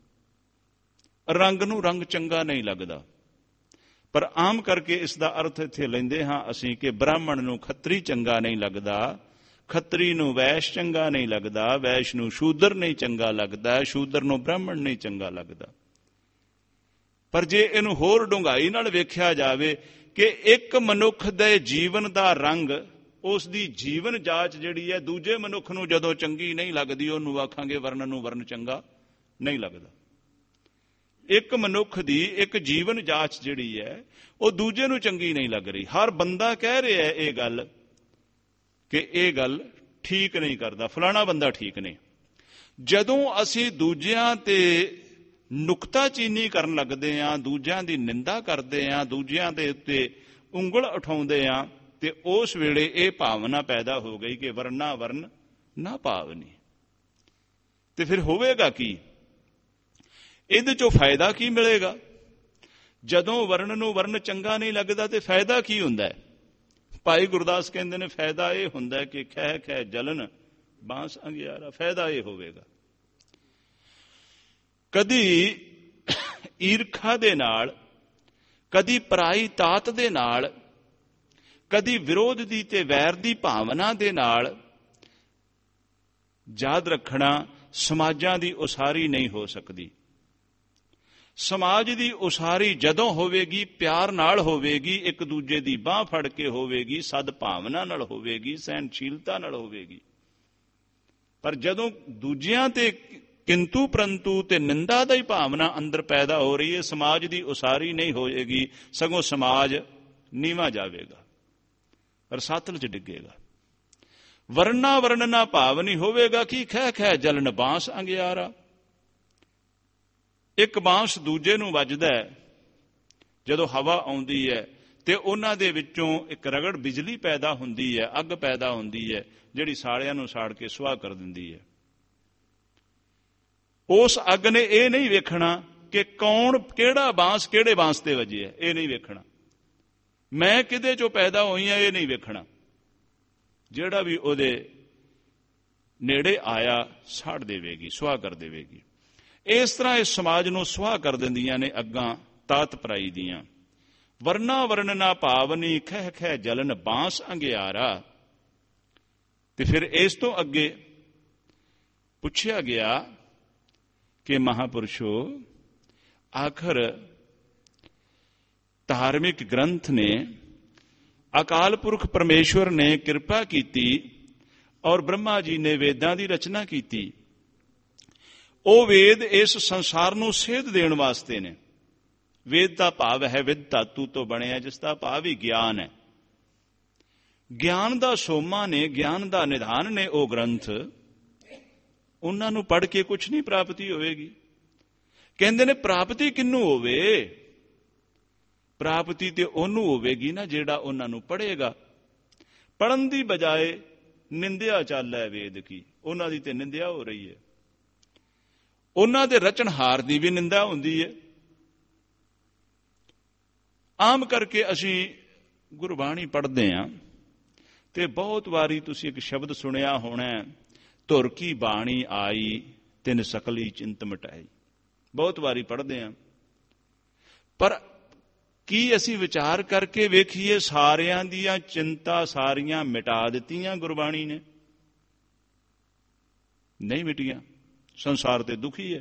ਰੰਗ ਨੂੰ ਰੰਗ ਚੰਗਾ ਨਹੀਂ ਲੱਗਦਾ, ਪਰ ਆਮ ਕਰਕੇ ਇਸ ਦਾ ਅਰਥ ਇੱਥੇ ਲੈਂਦੇ ਹਾਂ ਅਸੀਂ ਕਿ ਬ੍ਰਾਹਮਣ ਨੂੰ ਖੱਤਰੀ ਚੰਗਾ ਨਹੀਂ ਲੱਗਦਾ, ਖੱਤਰੀ ਨੂੰ ਵੈਸ਼ ਚੰਗਾ ਨਹੀਂ ਲੱਗਦਾ, ਵੈਸ਼ ਨੂੰ ਸ਼ੂਦਰ ਨਹੀਂ ਚੰਗਾ ਲੱਗਦਾ, ਸ਼ੂਦਰ ਨੂੰ ਬ੍ਰਾਹਮਣ ਨਹੀਂ ਚੰਗਾ ਲੱਗਦਾ। ਪਰ ਜੇ ਇਹਨੂੰ ਹੋਰ ਡੂੰਘਾਈ ਨਾਲ ਵੇਖਿਆ ਜਾਵੇ ਕਿ ਇੱਕ ਮਨੁੱਖ ਦੇ ਜੀਵਨ ਦਾ ਰੰਗ, ਉਸ ਦੀ ਜੀਵਨ ਜਾਚ ਜਿਹੜੀ ਹੈ, ਦੂਜੇ ਮਨੁੱਖ ਨੂੰ ਜਦੋਂ ਚੰਗੀ ਨਹੀਂ ਲੱਗਦੀ, ਉਹਨੂੰ ਆਖਾਂਗੇ ਵਰਨ ਨੂੰ ਵਰਨ ਚੰਗਾ ਨਹੀਂ ਲੱਗਦਾ। ਇੱਕ ਮਨੁੱਖ ਦੀ ਇੱਕ ਜੀਵਨ ਜਾਚ ਜਿਹੜੀ ਹੈ, ਉਹ ਦੂਜੇ ਨੂੰ ਚੰਗੀ ਨਹੀਂ ਲੱਗ ਰਹੀ। ਹਰ ਬੰਦਾ ਕਹਿ ਰਿਹਾ ਇਹ ਗੱਲ ਕਿ ਇਹ ਗੱਲ ਠੀਕ ਨਹੀਂ ਕਰਦਾ, ਫਲਾਣਾ ਬੰਦਾ ਠੀਕ ਨਹੀਂ। ਜਦੋਂ ਅਸੀਂ ਦੂਜਿਆਂ ਤੇ ਨੁਕਤਾਚੀਨੀ ਕਰਨ ਲੱਗਦੇ ਹਾਂ, ਦੂਜਿਆਂ ਦੀ ਨਿੰਦਾ ਕਰਦੇ ਹਾਂ, ਦੂਜਿਆਂ ਦੇ ਉੱਤੇ ਉਂਗਲ ਉਠਾਉਂਦੇ ਹਾਂ, ਤੇ ਉਸ ਵੇਲੇ ਇਹ ਭਾਵਨਾ ਪੈਦਾ ਹੋ ਗਈ ਕਿ ਵਰਨਾ ਵਰਨ ਨਾ ਭਾਵਨੀ। ਤੇ ਫਿਰ ਹੋਵੇਗਾ ਕੀ? ਇਹਦੇ ਚੋਂ ਫਾਇਦਾ ਕੀ ਮਿਲੇਗਾ? ਜਦੋਂ ਵਰਨ ਨੂੰ ਵਰਨ ਚੰਗਾ ਨਹੀਂ ਲੱਗਦਾ ਤੇ ਫਾਇਦਾ ਕੀ ਹੁੰਦਾ ਹੈ? ਭਾਈ ਗੁਰਦਾਸ ਕਹਿੰਦੇ ਨੇ, ਫਾਇਦਾ ਇਹ ਹੁੰਦਾ ਕਿ ਖਹਿ ਖਹਿ ਜਲਨ ਬਾਂਸ ਅੰਗਿਆਰਾ। ਫਾਇਦਾ ਇਹ ਹੋਵੇਗਾ, ਕਦੀ ਈਰਖਾ ਦੇ ਨਾਲ, ਕਦੀ ਪਰਾਈ ਤਾਤ ਦੇ ਨਾਲ, ਕਦੀ ਵਿਰੋਧ ਦੀ ਤੇ ਵੈਰ ਦੀ ਭਾਵਨਾ ਦੇ ਨਾਲ। ਯਾਦ ਰੱਖਣਾ, ਸਮਾਜਾਂ ਦੀ ਉਸਾਰੀ ਨਹੀਂ ਹੋ ਸਕਦੀ। ਸਮਾਜ ਦੀ ਉਸਾਰੀ ਜਦੋਂ ਹੋਵੇਗੀ, ਪਿਆਰ ਨਾਲ ਹੋਵੇਗੀ, ਇੱਕ ਦੂਜੇ ਦੀ ਬਾਂਹ ਫੜ ਕੇ ਹੋਵੇਗੀ, ਸਦਭਾਵਨਾ ਨਾਲ ਹੋਵੇਗੀ, ਸਹਿਨਸ਼ੀਲਤਾ ਨਾਲ ਹੋਵੇਗੀ। ਪਰ ਜਦੋਂ ਦੂਜਿਆਂ ਤੇ ਕਿੰਤੂ ਪ੍ਰੰਤੂ ਤੇ ਨਿੰਦਾ ਦੀ ਭਾਵਨਾ ਅੰਦਰ ਪੈਦਾ ਹੋ ਰਹੀ ਹੈ, ਸਮਾਜ ਦੀ ਉਸਾਰੀ ਨਹੀਂ ਹੋਏਗੀ, ਸਗੋਂ ਸਮਾਜ ਨੀਵਾਂ ਜਾਵੇਗਾ। ਰਸਾਤਲ 'ਚ ਡਿੱਗੇਗਾ। ਵਰਨਾ ਵਰਨਨਾ ਭਾਵ ਨਹੀਂ ਹੋਵੇਗਾ ਕਿ ਖਹਿ ਖਹਿ ਜਲਨ ਬਾਂਸ ਅੰਗਿਆਰਾ। ਇੱਕ ਬਾਂਸ ਦੂਜੇ ਨੂੰ ਵੱਜਦਾ ਜਦੋਂ ਹਵਾ ਆਉਂਦੀ ਹੈ ਤੇ ਉਹਨਾਂ ਦੇ ਵਿੱਚੋਂ ਇੱਕ ਰਗੜ ਬਿਜਲੀ ਪੈਦਾ ਹੁੰਦੀ ਹੈ, ਅੱਗ ਪੈਦਾ ਹੁੰਦੀ ਹੈ, ਜਿਹੜੀ ਸਾਲਿਆਂ ਨੂੰ ਸਾੜ ਕੇ ਸੁਆਹ ਕਰ ਦਿੰਦੀ ਹੈ। ਉਸ ਅੱਗ ਨੇ ਇਹ ਨਹੀਂ ਵੇਖਣਾ ਕਿ ਕੌਣ, ਕਿਹੜਾ ਬਾਂਸ ਕਿਹੜੇ ਬਾਂਸ ਤੇ ਵੱਜਿਆ, ਇਹ ਨਹੀਂ ਵੇਖਣਾ। ਮੈਂ ਕਿਹਦੇ ਚੋਂ ਪੈਦਾ ਹੋਈ ਹਾਂ, ਇਹ ਨਹੀਂ ਵੇਖਣਾ। ਜਿਹੜਾ ਵੀ ਉਹਦੇ ਨੇੜੇ ਆਇਆ ਸਾੜ ਦੇਵੇਗੀ, ਸੁਆਹ ਕਰ ਦੇਵੇਗੀ। ਇਸ ਤਰ੍ਹਾਂ ਇਸ ਸਮਾਜ ਨੂੰ ਸੁਆਹ ਕਰ ਦਿੰਦੀਆਂ ਨੇ ਅੱਗਾਂ ਤਾਤ ਪਰਾਈ ਦੀਆਂ। ਵਰਨਾ ਵਰਨਨਾ ਭਾਵਨੀ ਖਹਿ ਖਹਿ ਜਲਨ ਬਾਂਸ ਅੰਗਿਆਰਾ। ਤੇ ਫਿਰ ਇਸ ਤੋਂ ਅੱਗੇ ਪੁੱਛਿਆ ਗਿਆ ਕਿ ਮਹਾਂਪੁਰਸ਼ੋ, ਆਖਰ ਧਾਰਮਿਕ ਗ੍ਰੰਥ ਨੇ, ਅਕਾਲ ਪੁਰਖ ਪਰਮੇਸ਼ਵਰ ਨੇ ਕਿਰਪਾ ਕੀਤੀ ਔਰ ਬ੍ਰਹਮਾ ਜੀ ਨੇ ਵੇਦਾਂ ਦੀ ਰਚਨਾ ਕੀਤੀ। ਉਹ ਵੇਦ ਇਸ ਸੰਸਾਰ ਨੂੰ ਸੇਧ ਦੇਣ ਵਾਸਤੇ ਨੇ। ਵੇਦ ਦਾ ਭਾਵ ਹੈ ਵਿਦ ਧਾਤੂ ਤੋਂ ਬਣਿਆ, ਜਿਸ ਦਾ ਭਾਵ ਹੀ ਗਿਆਨ ਹੈ। ਗਿਆਨ ਦਾ ਸੋਮਾ ਨੇ, ਗਿਆਨ ਦਾ ਨਿਧਾਨ ਨੇ ਉਹ ਗ੍ਰੰਥ। ਉਹਨਾਂ ਨੂੰ ਪੜ੍ਹ ਕੇ ਕੁਛ ਨਹੀਂ ਪ੍ਰਾਪਤੀ ਹੋਵੇਗੀ। ਕਹਿੰਦੇ ਨੇ ਪ੍ਰਾਪਤੀ ਕਿਹਨੂੰ ਹੋਵੇ? ਪ੍ਰਾਪਤੀ ਤੇ ਉਹਨੂੰ ਹੋਵੇਗੀ ਨਾ ਜਿਹੜਾ ਉਹਨਾਂ ਨੂੰ ਪੜ੍ਹੇਗਾ। ਪੜ੍ਹਨ ਦੀ ਬਜਾਏ ਨਿੰਦਿਆ ਚੱਲੈ ਵੇਦ ਕੀ, ਉਹਨਾਂ ਦੀ ਤੇ ਨਿੰਦਿਆ ਹੋ ਰਹੀ ਹੈ। ਉਹਨਾਂ ਦੇ ਰਚਨਹਾਰ ਦੀ ਵੀ ਨਿੰਦਾ ਹੁੰਦੀ ਹੈ। ਆਮ ਕਰਕੇ ਅਸੀਂ ਗੁਰਬਾਣੀ ਪੜ੍ਹਦੇ ਹਾਂ ਤੇ ਬਹੁਤ ਵਾਰੀ ਤੁਸੀਂ ਇੱਕ ਸ਼ਬਦ ਸੁਣਿਆ ਹੋਣਾ, ਧੁਰ ਕੀ ਬਾਣੀ ਆਈ ਤਿਨ ਸਕਲੀ ਚਿੰਤ ਮਿਟਾਈ। ਬਹੁਤ ਵਾਰੀ ਪੜ੍ਹਦੇ ਹਾਂ, ਪਰ ਕੀ ਅਸੀਂ ਵਿਚਾਰ ਕਰਕੇ ਵੇਖੀਏ ਸਾਰਿਆਂ ਦੀਆਂ ਚਿੰਤਾ ਸਾਰੀਆਂ ਮਿਟਾ ਦਿੱਤੀਆਂ ਗੁਰਬਾਣੀ ਨੇ? ਨਹੀਂ ਮਿਟੀਆਂ। ਸੰਸਾਰ ਤੇ ਦੁਖੀ ਹੈ।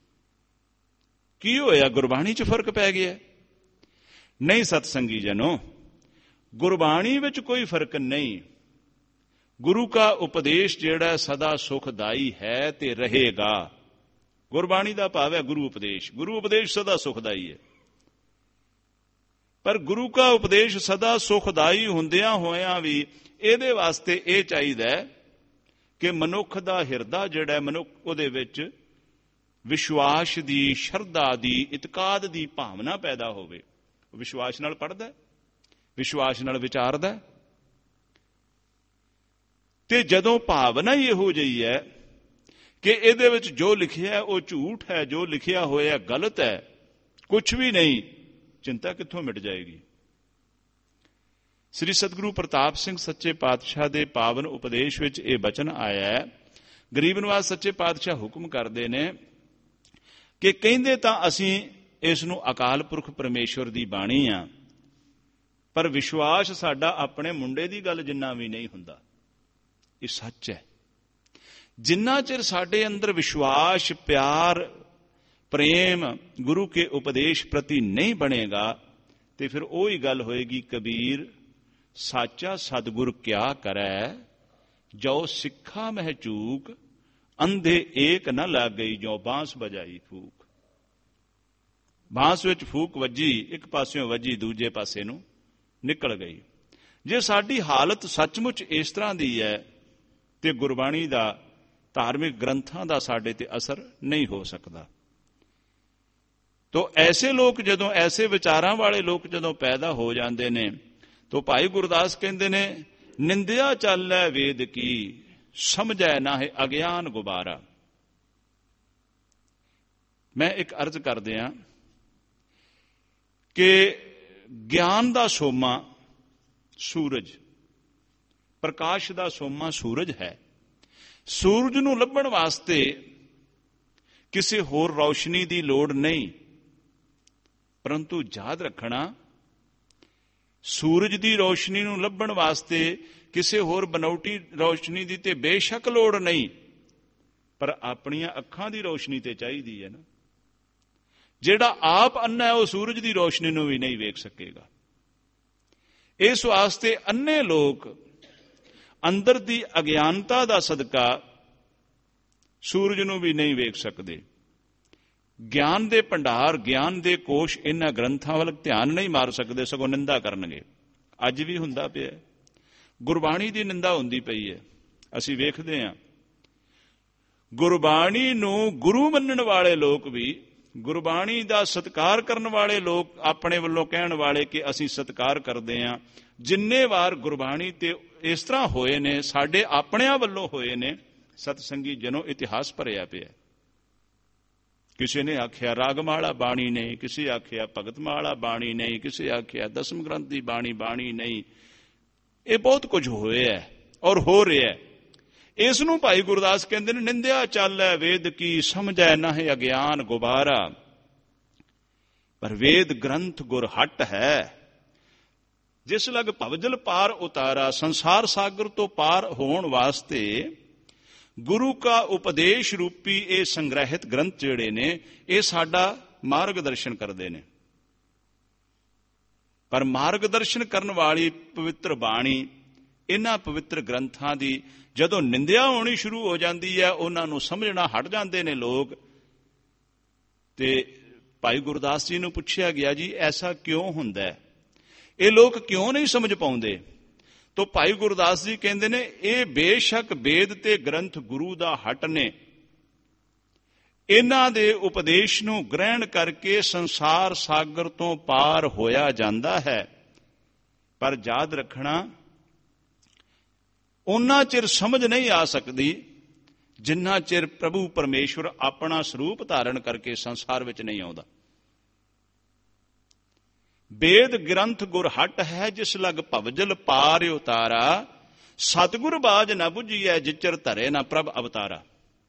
ਕੀ ਹੋਇਆ? ਗੁਰਬਾਣੀ 'ਚ ਫਰਕ ਪੈ ਗਿਆ? ਨਹੀਂ ਸਤਸੰਗੀ ਜਨੋ, ਗੁਰਬਾਣੀ ਵਿੱਚ ਕੋਈ ਫਰਕ ਨਹੀਂ। ਗੁਰੂ ਕਾ ਉਪਦੇਸ਼ ਜਿਹੜਾ ਸਦਾ ਸੁਖਦਾਈ ਹੈ ਤੇ ਰਹੇਗਾ। ਗੁਰਬਾਣੀ ਦਾ ਭਾਵ ਹੈ ਗੁਰੂ ਉਪਦੇਸ਼। ਗੁਰੂ ਉਪਦੇਸ਼ ਸਦਾ ਸੁਖਦਾਈ ਹੈ। ਪਰ ਗੁਰੂ ਕਾ ਉਪਦੇਸ਼ ਸਦਾ ਸੁਖਦਾਈ ਹੁੰਦਿਆਂ ਹੋਇਆਂ ਵੀ ਇਹਦੇ ਵਾਸਤੇ ਇਹ ਚਾਹੀਦਾ ਕਿ ਮਨੁੱਖ ਦਾ ਹਿਰਦਾ ਜਿਹੜਾ ਮਨੁੱਖ, ਉਹਦੇ ਵਿੱਚ ਵਿਸ਼ਵਾਸ ਦੀ, ਸ਼ਰਧਾ ਦੀ, ਇਤਕਾਦ ਦੀ ਭਾਵਨਾ ਪੈਦਾ ਹੋਵੇ। ਵਿਸ਼ਵਾਸ ਨਾਲ ਪੜ੍ਹਦਾ, ਵਿਸ਼ਵਾਸ ਨਾਲ ਵਿਚਾਰਦਾ। ਤੇ ਜਦੋਂ ਭਾਵਨਾ ਹੀ ਇਹੋ ਜਿਹੀ ਹੈ ਕਿ ਇਹਦੇ ਵਿੱਚ ਜੋ ਲਿਖਿਆ ਉਹ ਝੂਠ ਹੈ, ਜੋ ਲਿਖਿਆ ਹੋਇਆ ਗਲਤ ਹੈ, ਕੁਛ ਵੀ ਨਹੀਂ, ਚਿੰਤਾ ਕਿੱਥੋਂ ਮਿਟ ਜਾਏਗੀ? ਸ੍ਰੀ ਸਤਿਗੁਰੂ ਪ੍ਰਤਾਪ ਸਿੰਘ ਸੱਚੇ ਪਾਤਸ਼ਾਹ ਦੇ ਪਾਵਨ ਉਪਦੇਸ਼ ਵਿੱਚ ਇਹ ਬਚਨ ਆਇਆ ਹੈ। ਗਰੀਬ ਨਵਾਜ਼ ਸੱਚੇ ਪਾਤਸ਼ਾਹ ਹੁਕਮ ਕਰਦੇ ਨੇ ਕਿ ਕਹਿੰਦੇ ਤਾਂ ਅਸੀਂ ਇਸ ਨੂੰ ਅਕਾਲ ਪੁਰਖ ਪਰਮੇਸ਼ਵਰ ਦੀ ਬਾਣੀ ਆ, ਪਰ ਵਿਸ਼ਵਾਸ ਸਾਡਾ ਆਪਣੇ ਮੁੰਡੇ ਦੀ ਗੱਲ ਜਿੰਨਾ ਵੀ ਨਹੀਂ ਹੁੰਦਾ। ਇਹ ਸੱਚ ਹੈ। ਜਿੰਨਾ ਚਿਰ ਸਾਡੇ ਅੰਦਰ ਵਿਸ਼ਵਾਸ, ਪਿਆਰ, ਪ੍ਰੇਮ ਗੁਰੂ ਕੇ ਉਪਦੇਸ਼ ਪ੍ਰਤੀ ਨਹੀਂ ਬਣੇਗਾ ਤੇ ਫਿਰ ਉਹੀ ਗੱਲ ਹੋਏਗੀ, ਕਬੀਰ ਸਾਚਾ ਸਤਿਗੁਰ ਕਿਆ ਕਰੈ, ਜੋ ਸਿੱਖਾ ਮਹਿ ਚੂਕ, ਅੰਧੇ ਏਕ ਨਾ ਲੱਗ ਗਈ, ਜੋ ਬਾਂਸ ਬਜਾਈ ਫੂਕ। ਬਾਂਸ ਵਿੱਚ ਫੂਕ ਵੱਜੀ, ਇੱਕ ਪਾਸਿਓਂ ਵੱਜੀ, ਦੂਜੇ ਪਾਸੇ ਨੂੰ ਨਿਕਲ ਗਈ। ਜੇ ਸਾਡੀ ਹਾਲਤ ਸੱਚਮੁੱਚ ਇਸ ਤਰ੍ਹਾਂ ਦੀ ਹੈ ਤੇ ਗੁਰਬਾਣੀ ਦਾ, ਧਾਰਮਿਕ ਗ੍ਰੰਥਾਂ ਦਾ ਸਾਡੇ ਤੇ ਅਸਰ ਨਹੀਂ ਹੋ ਸਕਦਾ। ਤੋ ਐਸੇ ਲੋਕ ਜਦੋਂ, ਐਸੇ ਵਿਚਾਰਾਂ ਵਾਲੇ ਲੋਕ ਜਦੋਂ ਪੈਦਾ ਹੋ ਜਾਂਦੇ ਨੇ, ਤੋ ਭਾਈ ਗੁਰਦਾਸ ਕਹਿੰਦੇ ਨੇ, ਨਿੰਦਿਆ ਚੱਲੈ ਵੇਦ ਕੀ, ਸਮਝੈ ਨਾਹਿ ਅਗਿਆਨ ਗੁਬਾਰਾ। ਮੈਂ ਇੱਕ ਅਰਜ਼ ਕਰਦੇ ਹਾਂ ਕਿ ਗਿਆਨ ਦਾ ਸੋਮਾ ਸੂਰਜ, ਪ੍ਰਕਾਸ਼ ਦਾ ਸੋਮਾ ਸੂਰਜ ਹੈ। ਸੂਰਜ ਨੂੰ ਲੱਭਣ ਵਾਸਤੇ ਕਿਸੇ ਹੋਰ ਰੌਸ਼ਨੀ ਦੀ ਲੋੜ ਨਹੀਂ, ਪਰੰਤੂ ਯਾਦ ਰੱਖਣਾ, ਸੂਰਜ ਦੀ ਰੌਸ਼ਨੀ ਨੂੰ ਲੱਭਣ ਵਾਸਤੇ ਕਿਸੇ ਹੋਰ ਬਨੌਟੀ ਰੌਸ਼ਨੀ ਦੀ ਤੇ ਬੇਸ਼ੱਕ ਲੋੜ ਨਹੀਂ, ਪਰ ਆਪਣੀਆਂ ਅੱਖਾਂ ਦੀ ਰੌਸ਼ਨੀ ਤੇ ਚਾਹੀਦੀ ਹੈ ਨਾ। ਜਿਹੜਾ ਆਪ ਅੰਨਾ ਹੈ ਉਹ ਸੂਰਜ ਦੀ ਰੌਸ਼ਨੀ ਨੂੰ ਵੀ ਨਹੀਂ ਵੇਖ ਸਕੇਗਾ। ਇਸ ਵਾਸਤੇ ਅੰਨੇ ਲੋਕ ਅੰਦਰ ਦੀ ਅਗਿਆਨਤਾ ਦਾ ਸਦਕਾ ਸੂਰਜ ਨੂੰ ਵੀ ਨਹੀਂ ਵੇਖ ਸਕਦੇ। ਗਿਆਨ ਦੇ ਭੰਡਾਰ, ਗਿਆਨ ਦੇ ਕੋਸ਼ ਇਹਨਾਂ ਗ੍ਰੰਥਾਂ ਵੱਲ ਧਿਆਨ ਨਹੀਂ ਮਾਰ ਸਕਦੇ, ਸਗੋਂ ਨਿੰਦਾ ਕਰਨਗੇ। ਅੱਜ ਵੀ ਹੁੰਦਾ ਪਿਆ। ਗੁਰਬਾਣੀ ਦੀ ਨਿੰਦਾ ਹੁੰਦੀ ਪਈ ਹੈ। ਅਸੀਂ ਵੇਖਦੇ ਹਾਂ ਗੁਰਬਾਣੀ ਨੂੰ ਗੁਰੂ ਮੰਨਣ ਵਾਲੇ ਲੋਕ ਵੀ, ਗੁਰਬਾਣੀ ਦਾ ਸਤਿਕਾਰ ਕਰਨ ਵਾਲੇ ਲੋਕ, ਆਪਣੇ ਵੱਲੋਂ ਕਹਿਣ ਵਾਲੇ ਕਿ ਅਸੀਂ ਸਤਿਕਾਰ ਕਰਦੇ ਹਾਂ, ਜਿੰਨੇ ਵਾਰ ਗੁਰਬਾਣੀ ਤੇ ਇਸ ਤਰ੍ਹਾਂ ਹੋਏ ਨੇ, ਸਾਡੇ ਆਪਣਿਆਂ ਵੱਲੋਂ ਹੋਏ ਨੇ, ਸਤਸੰਗੀ ਜਨੋ ਇਤਿਹਾਸ ਭਰਿਆ ਪਿਆ। ਕਿਸੇ ਨੇ ਆਖਿਆ ਰਾਗਮਾਲਾ ਬਾਣੀ ਨਹੀਂ, ਕਿਸੇ ਆਖਿਆ ਭਗਤਮਾਲਾ ਬਾਣੀ ਨਹੀਂ, ਕਿਸੇ ਆਖਿਆ ਦਸਮ ਗ੍ਰੰਥ ਦੀ ਬਾਣੀ ਬਾਣੀ ਨਹੀਂ। ਇਹ ਬਹੁਤ ਕੁਝ ਹੋਇਆ ਔਰ ਹੋ ਰਿਹਾ। ਇਸ ਨੂੰ ਭਾਈ ਗੁਰਦਾਸ ਕਹਿੰਦੇ ਨੇ, ਨਿੰਦਿਆ ਚਾਲੈ ਵੇਦ ਕੀ, ਸਮਝੈ ਨਾਹਿ ਅਗਿਆਨ ਗੁਬਾਰਾ। ਪਰ ਵੇਦ ਗ੍ਰੰਥ ਗੁਰ ਹਟ ਹੈ, ਜਿਸ ਲਗ ਭਵਜਲ ਪਾਰ ਉਤਾਰਾ। ਸੰਸਾਰ ਸਾਗਰ ਤੋਂ ਪਾਰ ਹੋਣ ਵਾਸਤੇ ਗੁਰੂ ਕਾ ਉਪਦੇਸ਼ ਰੂਪੀ ਇਹ ਸੰਗ੍ਰਹਿਤ ਗ੍ਰੰਥ ਜਿਹੜੇ ਨੇ, ਇਹ ਸਾਡਾ ਮਾਰਗ ਦਰਸ਼ਨ ਕਰਦੇ ਨੇ। ਪਰ ਮਾਰਗ ਦਰਸ਼ਨ ਕਰਨ ਵਾਲੀ ਪਵਿੱਤਰ ਬਾਣੀ, ਇਹਨਾਂ ਪਵਿੱਤਰ ਗ੍ਰੰਥਾਂ ਦੀ ਜਦੋਂ ਨਿੰਦਿਆ ਹੋਣੀ ਸ਼ੁਰੂ ਹੋ ਜਾਂਦੀ ਹੈ, ਉਹਨਾਂ ਨੂੰ ਸਮਝਣਾ ਹਟ ਜਾਂਦੇ ਨੇ ਲੋਕ। ਤੇ ਭਾਈ ਗੁਰਦਾਸ ਜੀ ਨੂੰ ਪੁੱਛਿਆ ਗਿਆ, ਜੀ ਐਸਾ ਕਿਉਂ ਹੁੰਦਾ ਹੈ, ਇਹ ਲੋਕ ਕਿਉਂ ਨਹੀਂ ਸਮਝ ਪਾਉਂਦੇ? ਤੋ ਭਾਈ ਗੁਰਦਾਸ ਜੀ ਕਹਿੰਦੇ ਨੇ, ਇਹ ਬੇਸ਼ੱਕ ਵੇਦ ਤੇ ਗ੍ਰੰਥ ਗੁਰੂ ਦਾ ਹਟ ਨੇ, ਇਹਨਾਂ ਦੇ ਉਪਦੇਸ਼ ਨੂੰ ਗ੍ਰਹਿਣ ਕਰਕੇ ਸੰਸਾਰ ਸਾਗਰ ਤੋਂ ਪਾਰ ਹੋਇਆ ਜਾਂਦਾ ਹੈ। ਪਰ ਯਾਦ ਰੱਖਣਾ, ਉਹਨਾਂ ਚਿਰ ਸਮਝ ਨਹੀਂ ਆ ਸਕਦੀ ਜਿੰਨਾ ਚਿਰ ਪ੍ਰਭੂ ਪਰਮੇਸ਼ਵਰ ਆਪਣਾ ਸਰੂਪ ਧਾਰਨ ਕਰਕੇ ਸੰਸਾਰ ਵਿੱਚ ਨਹੀਂ ਆਉਂਦਾ। ਵੇਦ ਗ੍ਰੰਥ ਗੁਰ ਹਟ ਹੈ, ਜਿਸ ਲਗ ਭਵਜਲ ਪਾਰ ਉਤਾਰਾ। ਸਤਿਗੁਰ ਬਾਜ ਨਾ ਬੁਝੀਐ, ਜਿਚਰ ਧਰੇ ਨਾ ਪ੍ਰਭ ਅਵਤਾਰਾ।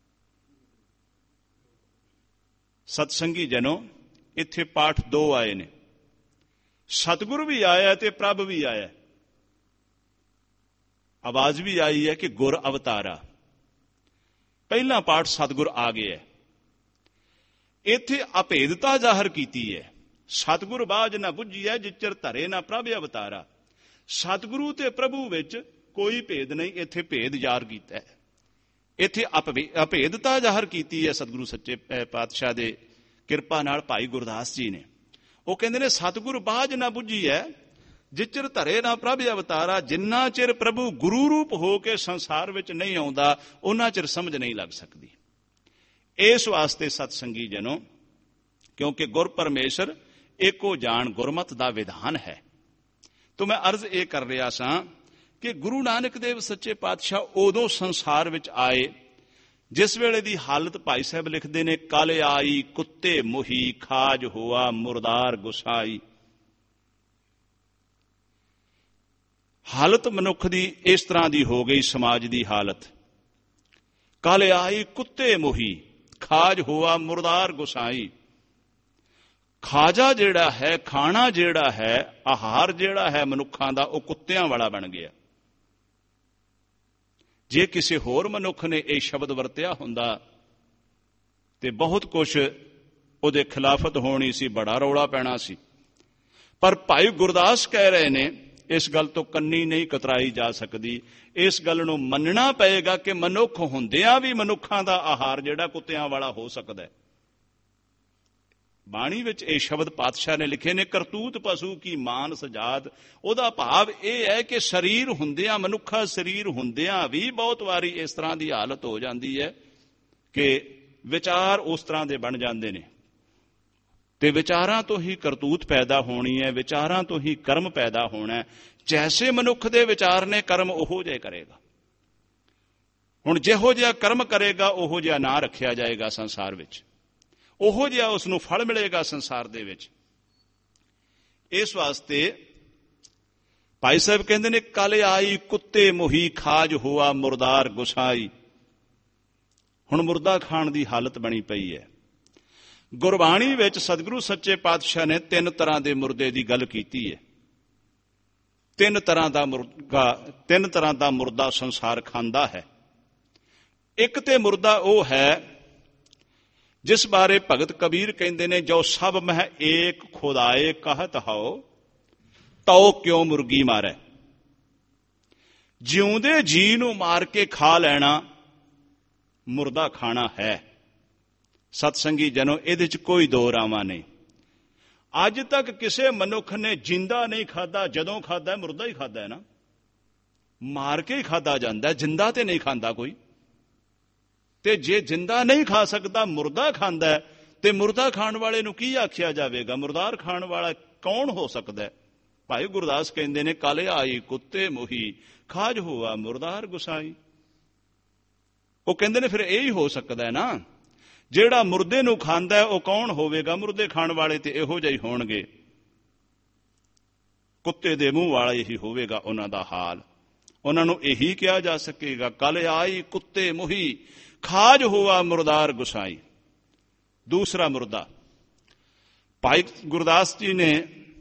ਸਤਸੰਗੀ ਜਨੋ, ਇੱਥੇ ਪਾਠ ਦੋ ਆਏ ਨੇ, ਸਤਿਗੁਰ ਵੀ ਆਇਆ ਤੇ ਪ੍ਰਭ ਵੀ ਆਇਆ। ਆਵਾਜ਼ ਵੀ ਆਈ ਹੈ ਕਿ ਗੁਰ ਅਵਤਾਰਾ। ਪਹਿਲਾ ਪਾਠ ਸਤਿਗੁਰ ਆ ਗਿਆ। ਇੱਥੇ ਅਭੇਦਤਾ ਜ਼ਾਹਰ ਕੀਤੀ ਹੈ। ਸਤਿਗੁਰ ਬਾਝ ਨਾ ਬੁੱਝੀਐ, ਜਿਚਰ ਧਰੇ ਨਾ ਪ੍ਰਭ ਅਵਤਾਰਾ। ਸਤਿਗੁਰੂ ਤੇ ਪ੍ਰਭੂ ਵਿੱਚ ਕੋਈ ਭੇਦ ਨਹੀਂ, ਇੱਥੇ ਭੇਦ ਜ਼ਾਹਰ ਕੀਤਾ ਹੈ। ਇੱਥੇ ਅਭੇਦਤਾ ਜ਼ਾਹਰ ਕੀਤੀ ਹੈ ਸਤਿਗੁਰੂ ਸੱਚੇ ਪਾਤਸ਼ਾਹ ਦੇ ਕਿਰਪਾ ਨਾਲ ਭਾਈ ਗੁਰਦਾਸ ਜੀ ਨੇ। ਉਹ ਕਹਿੰਦੇ ਨੇ, ਸਤਿਗੁਰ ਬਾਝ ਨਾ ਬੁੱਝੀਐ, ਜਿਚਰ ਧਰੇ ਨਾ ਪ੍ਰਭ ਅਵਤਾਰਾ। ਜਿੰਨਾ ਚਿਰ ਪ੍ਰਭੂ ਗੁਰੂ ਰੂਪ ਹੋ ਕੇ ਸੰਸਾਰ ਵਿੱਚ ਨਹੀਂ ਆਉਂਦਾ, ਉਹਨਾਂ ਚਿਰ ਸਮਝ ਨਹੀਂ ਲੱਗ ਸਕਦੀ। ਇਸ ਵਾਸਤੇ ਸਤਸੰਗੀ ਜਨੋ, ਕਿਉਂਕਿ ਗੁਰ ਪਰਮੇਸ਼ਰ ਏਕੋ ਜਾਣ ਗੁਰਮਤ ਦਾ ਵਿਧਾਨ ਹੈ। ਤੋ ਮੈਂ ਅਰਜ਼ ਇਹ ਕਰ ਰਿਹਾ ਸਾਂ ਕਿ ਗੁਰੂ ਨਾਨਕ ਦੇਵ ਸੱਚੇ ਪਾਤਸ਼ਾਹ ਉਦੋਂ ਸੰਸਾਰ ਵਿੱਚ ਆਏ ਜਿਸ ਵੇਲੇ ਦੀ ਹਾਲਤ ਭਾਈ ਸਾਹਿਬ ਲਿਖਦੇ ਨੇ, ਕਲ ਆਈ ਕੁੱਤੇ ਮੋਹੀ, ਖਾਜ ਹੋਆ ਮੁਰਦਾਰ ਗੁਸਾਈ। ਹਾਲਤ ਮਨੁੱਖ ਦੀ ਇਸ ਤਰ੍ਹਾਂ ਦੀ ਹੋ ਗਈ, ਸਮਾਜ ਦੀ ਹਾਲਤ। ਕਲ ਆਈ ਕੁੱਤੇ ਮੋਹੀ, ਖਾਜ ਹੋਆ ਮੁਰਦਾਰ ਗੁਸਾਈ। ਖਾਜਾ ਜਿਹੜਾ ਹੈ, ਖਾਣਾ ਜਿਹੜਾ ਹੈ, ਆਹਾਰ ਜਿਹੜਾ ਹੈ ਮਨੁੱਖਾਂ ਦਾ, ਉਹ ਕੁੱਤਿਆਂ ਵਾਲਾ ਬਣ ਗਿਆ। ਜੇ ਕਿਸੇ ਹੋਰ ਮਨੁੱਖ ਨੇ ਇਹ ਸ਼ਬਦ ਵਰਤਿਆ ਹੁੰਦਾ ਤੇ ਬਹੁਤ ਕੁਝ ਉਹਦੇ ਖਿਲਾਫਤ ਹੋਣੀ ਸੀ, ਬੜਾ ਰੌਲਾ ਪੈਣਾ ਸੀ। ਪਰ ਭਾਈ ਗੁਰਦਾਸ ਕਹਿ ਰਹੇ ਨੇ, ਇਸ ਗੱਲ ਤੋਂ ਕੰਨੀ ਨਹੀਂ ਕਤਰਾਈ ਜਾ ਸਕਦੀ। ਇਸ ਗੱਲ ਨੂੰ ਮੰਨਣਾ ਪਏਗਾ ਕਿ ਮਨੁੱਖ ਹੁੰਦਿਆਂ ਵੀ ਮਨੁੱਖਾਂ ਦਾ ਆਹਾਰ ਜਿਹੜਾ ਕੁੱਤਿਆਂ ਵਾਲਾ ਹੋ ਸਕਦਾ ਹੈ। ਬਾਣੀ ਵਿੱਚ ਇਹ ਸ਼ਬਦ ਪਾਤਸ਼ਾਹ ਨੇ ਲਿਖੇ ਨੇ, ਕਰਤੂਤ ਪਸ਼ੂ ਕੀ ਮਾਨਸ ਜਾਤ। ਉਹਦਾ ਭਾਵ ਇਹ ਹੈ ਕਿ ਸਰੀਰ ਹੁੰਦਿਆਂ, ਮਨੁੱਖਾ ਸਰੀਰ ਹੁੰਦਿਆਂ ਵੀ ਬਹੁਤ ਵਾਰੀ ਇਸ ਤਰ੍ਹਾਂ ਦੀ ਹਾਲਤ ਹੋ ਜਾਂਦੀ ਹੈ ਕਿ ਵਿਚਾਰ ਉਸ ਤਰ੍ਹਾਂ ਦੇ ਬਣ ਜਾਂਦੇ ਨੇ। ਤੇ ਵਿਚਾਰਾਂ ਤੋਂ ਹੀ ਕਰਤੂਤ ਪੈਦਾ ਹੋਣੀ ਹੈ, ਵਿਚਾਰਾਂ ਤੋਂ ਹੀ ਕਰਮ ਪੈਦਾ ਹੋਣਾ ਹੈ। ਜੈਸੇ ਮਨੁੱਖ ਦੇ ਵਿਚਾਰ ਨੇ, ਕਰਮ ਉਹੋ ਜਿਹੇ ਕਰੇਗਾ। ਹੁਣ ਜਿਹੋ ਜਿਹਾ ਕਰਮ ਕਰੇਗਾ, ਉਹੋ ਜਿਹਾ ਨਾਂ ਰੱਖਿਆ ਜਾਏਗਾ ਸੰਸਾਰ ਵਿੱਚ, ਉਹੋ ਜਿਹਾ ਉਸ ਨੂੰ ਫਲ ਮਿਲੇਗਾ ਸੰਸਾਰ ਦੇ ਵਿੱਚ। ਇਸ ਵਾਸਤੇ ਭਾਈ ਸਾਹਿਬ ਕਹਿੰਦੇ ਨੇ, ਕਲ ਆਈ ਕੁੱਤੇ ਮੋਹੀ, ਖਾਜ ਹੋਆ ਮੁਰਦਾਰ ਗੁਸਾਈ। ਹੁਣ ਮੁਰਦਾ ਖਾਣ ਦੀ ਹਾਲਤ ਬਣੀ ਪਈ ਹੈ। ਗੁਰਬਾਣੀ ਵਿੱਚ ਸਤਿਗੁਰੂ ਸੱਚੇ ਪਾਤਸ਼ਾਹ ਨੇ ਤਿੰਨ ਤਰ੍ਹਾਂ ਦੇ ਮੁਰਦੇ ਦੀ ਗੱਲ ਕੀਤੀ ਹੈ। ਤਿੰਨ ਤਰ੍ਹਾਂ ਦਾ ਮੁਰਗਾ, ਤਿੰਨ ਤਰ੍ਹਾਂ ਦਾ ਮੁਰਦਾ ਸੰਸਾਰ ਖਾਂਦਾ ਹੈ। ਇੱਕ ਤੇ ਮੁਰਦਾ ਉਹ ਹੈ ਜਿਸ ਬਾਰੇ ਭਗਤ ਕਬੀਰ ਕਹਿੰਦੇ ਨੇ, ਜੋ ਸਭ ਮਹਿ ਏਕ ਖੁਦਾਏ ਕਹਤ ਹਉ, ਤਉ ਕਿਉ ਮੁਰਗੀ ਮਾਰੈ। ਜਿਉਂਦੇ ਜੀ ਨੂੰ ਮਾਰ ਕੇ ਖਾ ਲੈਣਾ ਮੁਰਦਾ ਖਾਣਾ ਹੈ। ਸਤਸੰਗੀ ਜਨੋ, ਇਹਦੇ ਚ ਕੋਈ ਦੋ ਰਾਵਾਂ ਨਹੀਂ। ਅੱਜ ਤੱਕ ਕਿਸੇ ਮਨੁੱਖ ਨੇ ਜਿੰਦਾ ਨਹੀਂ ਖਾਦਾ, ਜਦੋਂ ਖਾਦਾ ਮੁਰਦਾ ਹੀ ਖਾਦਾ ਹੈ ਨਾ। ਮਾਰ ਕੇ ਹੀ ਖਾਧਾ ਜਾਂਦਾ, ਜਿੰਦਾ ਤੇ ਨਹੀਂ ਖਾਂਦਾ ਕੋਈ। ਤੇ ਜੇ ਜਿੰਦਾ ਨਹੀਂ ਖਾ ਸਕਦਾ, ਮੁਰਦਾ ਖਾਂਦਾ, ਤੇ ਮੁਰਦਾ ਖਾਣ ਵਾਲੇ ਨੂੰ ਕੀ ਆਖਿਆ ਜਾਵੇਗਾ? ਮੁਰਦਾਰ ਖਾਣ ਵਾਲਾ ਕੌਣ ਹੋ ਸਕਦਾ? ਭਾਈ ਗੁਰਦਾਸ ਕਹਿੰਦੇ ਨੇ, ਕਲ ਆਈ ਕੁੱਤੇ ਮੋਹੀ, ਖਾਜ ਹੋਆ ਮੁਰਦਾਰ ਗੁਸਾਈ। ਉਹ ਕਹਿੰਦੇ ਨੇ ਫਿਰ ਇਹ ਹੀ ਹੋ ਸਕਦਾ ਨਾ, ਜਿਹੜਾ ਮੁਰਦੇ ਨੂੰ ਖਾਂਦਾ ਉਹ ਕੌਣ ਹੋਵੇਗਾ? ਮੁਰਦੇ ਖਾਣ ਵਾਲੇ ਤੇ ਇਹੋ ਜਿਹੇ ਹੋਣਗੇ, ਕੁੱਤੇ ਦੇ ਮੂੰਹ ਵਾਲਾ ਹੀ ਹੋਵੇਗਾ ਉਹਨਾਂ ਦਾ ਹਾਲ। ਉਹਨਾਂ ਨੂੰ ਇਹੀ ਕਿਹਾ ਜਾ ਸਕੇਗਾ, ਕਲ ਆਈ ਕੁੱਤੇ ਮੋਹੀ, ਖਾਜ ਹੋਆ ਮੁਰਦਾਰ ਗੁਸਾਈ। ਦੂਸਰਾ ਮੁਰਦਾ, ਭਾਈ ਗੁਰਦਾਸ ਜੀ ਨੇ,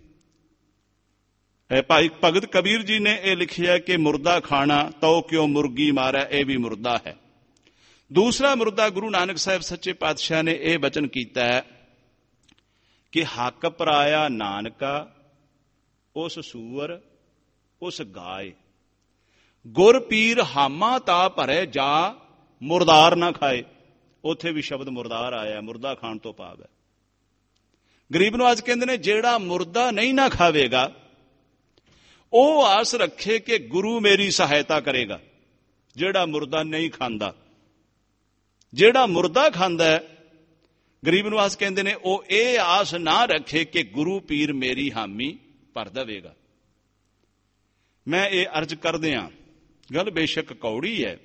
ਭਾਈ ਭਗਤ ਕਬੀਰ ਜੀ ਨੇ ਇਹ ਲਿਖਿਆ ਕਿ ਮੁਰਦਾ ਖਾਣਾ ਤਉ ਕਿਉਂ ਮੁਰਗੀ ਮਾਰੈ, ਇਹ ਵੀ ਮੁਰਦਾ ਹੈ। ਦੂਸਰਾ ਮੁਰਦਾ ਗੁਰੂ ਨਾਨਕ ਸਾਹਿਬ ਸੱਚੇ ਪਾਤਸ਼ਾਹ ਨੇ ਇਹ ਬਚਨ ਕੀਤਾ ਹੈ ਕਿ ਹੱਕ ਪਰਾਇਆ ਨਾਨਕਾ, ਉਸ ਸੂਰ ਉਸ ਗਾਏ, ਗੁਰ ਪੀਰ ਹਾਮਾ ਤਾ ਭਰੇ ਜਾ, ਮੁਰਦਾਰ ਨਾ ਖਾਏ। ਉੱਥੇ ਵੀ ਸ਼ਬਦ ਮੁਰਦਾਰ ਆਇਆ, ਮੁਰਦਾ ਖਾਣ ਤੋਂ ਭਾਵ ਹੈ। ਗਰੀਬ ਨਵਾਜ਼ ਕਹਿੰਦੇ ਨੇ, ਜਿਹੜਾ ਮੁਰਦਾ ਨਹੀਂ ਨਾ ਖਾਵੇਗਾ ਉਹ ਆਸ ਰੱਖੇ ਕਿ ਗੁਰੂ ਮੇਰੀ ਸਹਾਇਤਾ ਕਰੇਗਾ। ਜਿਹੜਾ ਮੁਰਦਾ ਨਹੀਂ ਖਾਂਦਾ, ਜਿਹੜਾ ਮੁਰਦਾ ਖਾਂਦਾ, ਗਰੀਬ ਨਵਾਜ਼ ਕਹਿੰਦੇ ਨੇ, ਉਹ ਇਹ ਆਸ ਨਾ ਰੱਖੇ ਕਿ ਗੁਰੂ ਪੀਰ ਮੇਰੀ ਹਾਮੀ ਭਰ ਦੇਵੇਗਾ। ਮੈਂ ਇਹ ਅਰਜ਼ ਕਰਦਿਆਂ, ਗੱਲ ਬੇਸ਼ੱਕ ਕੌੜੀ ਹੈ,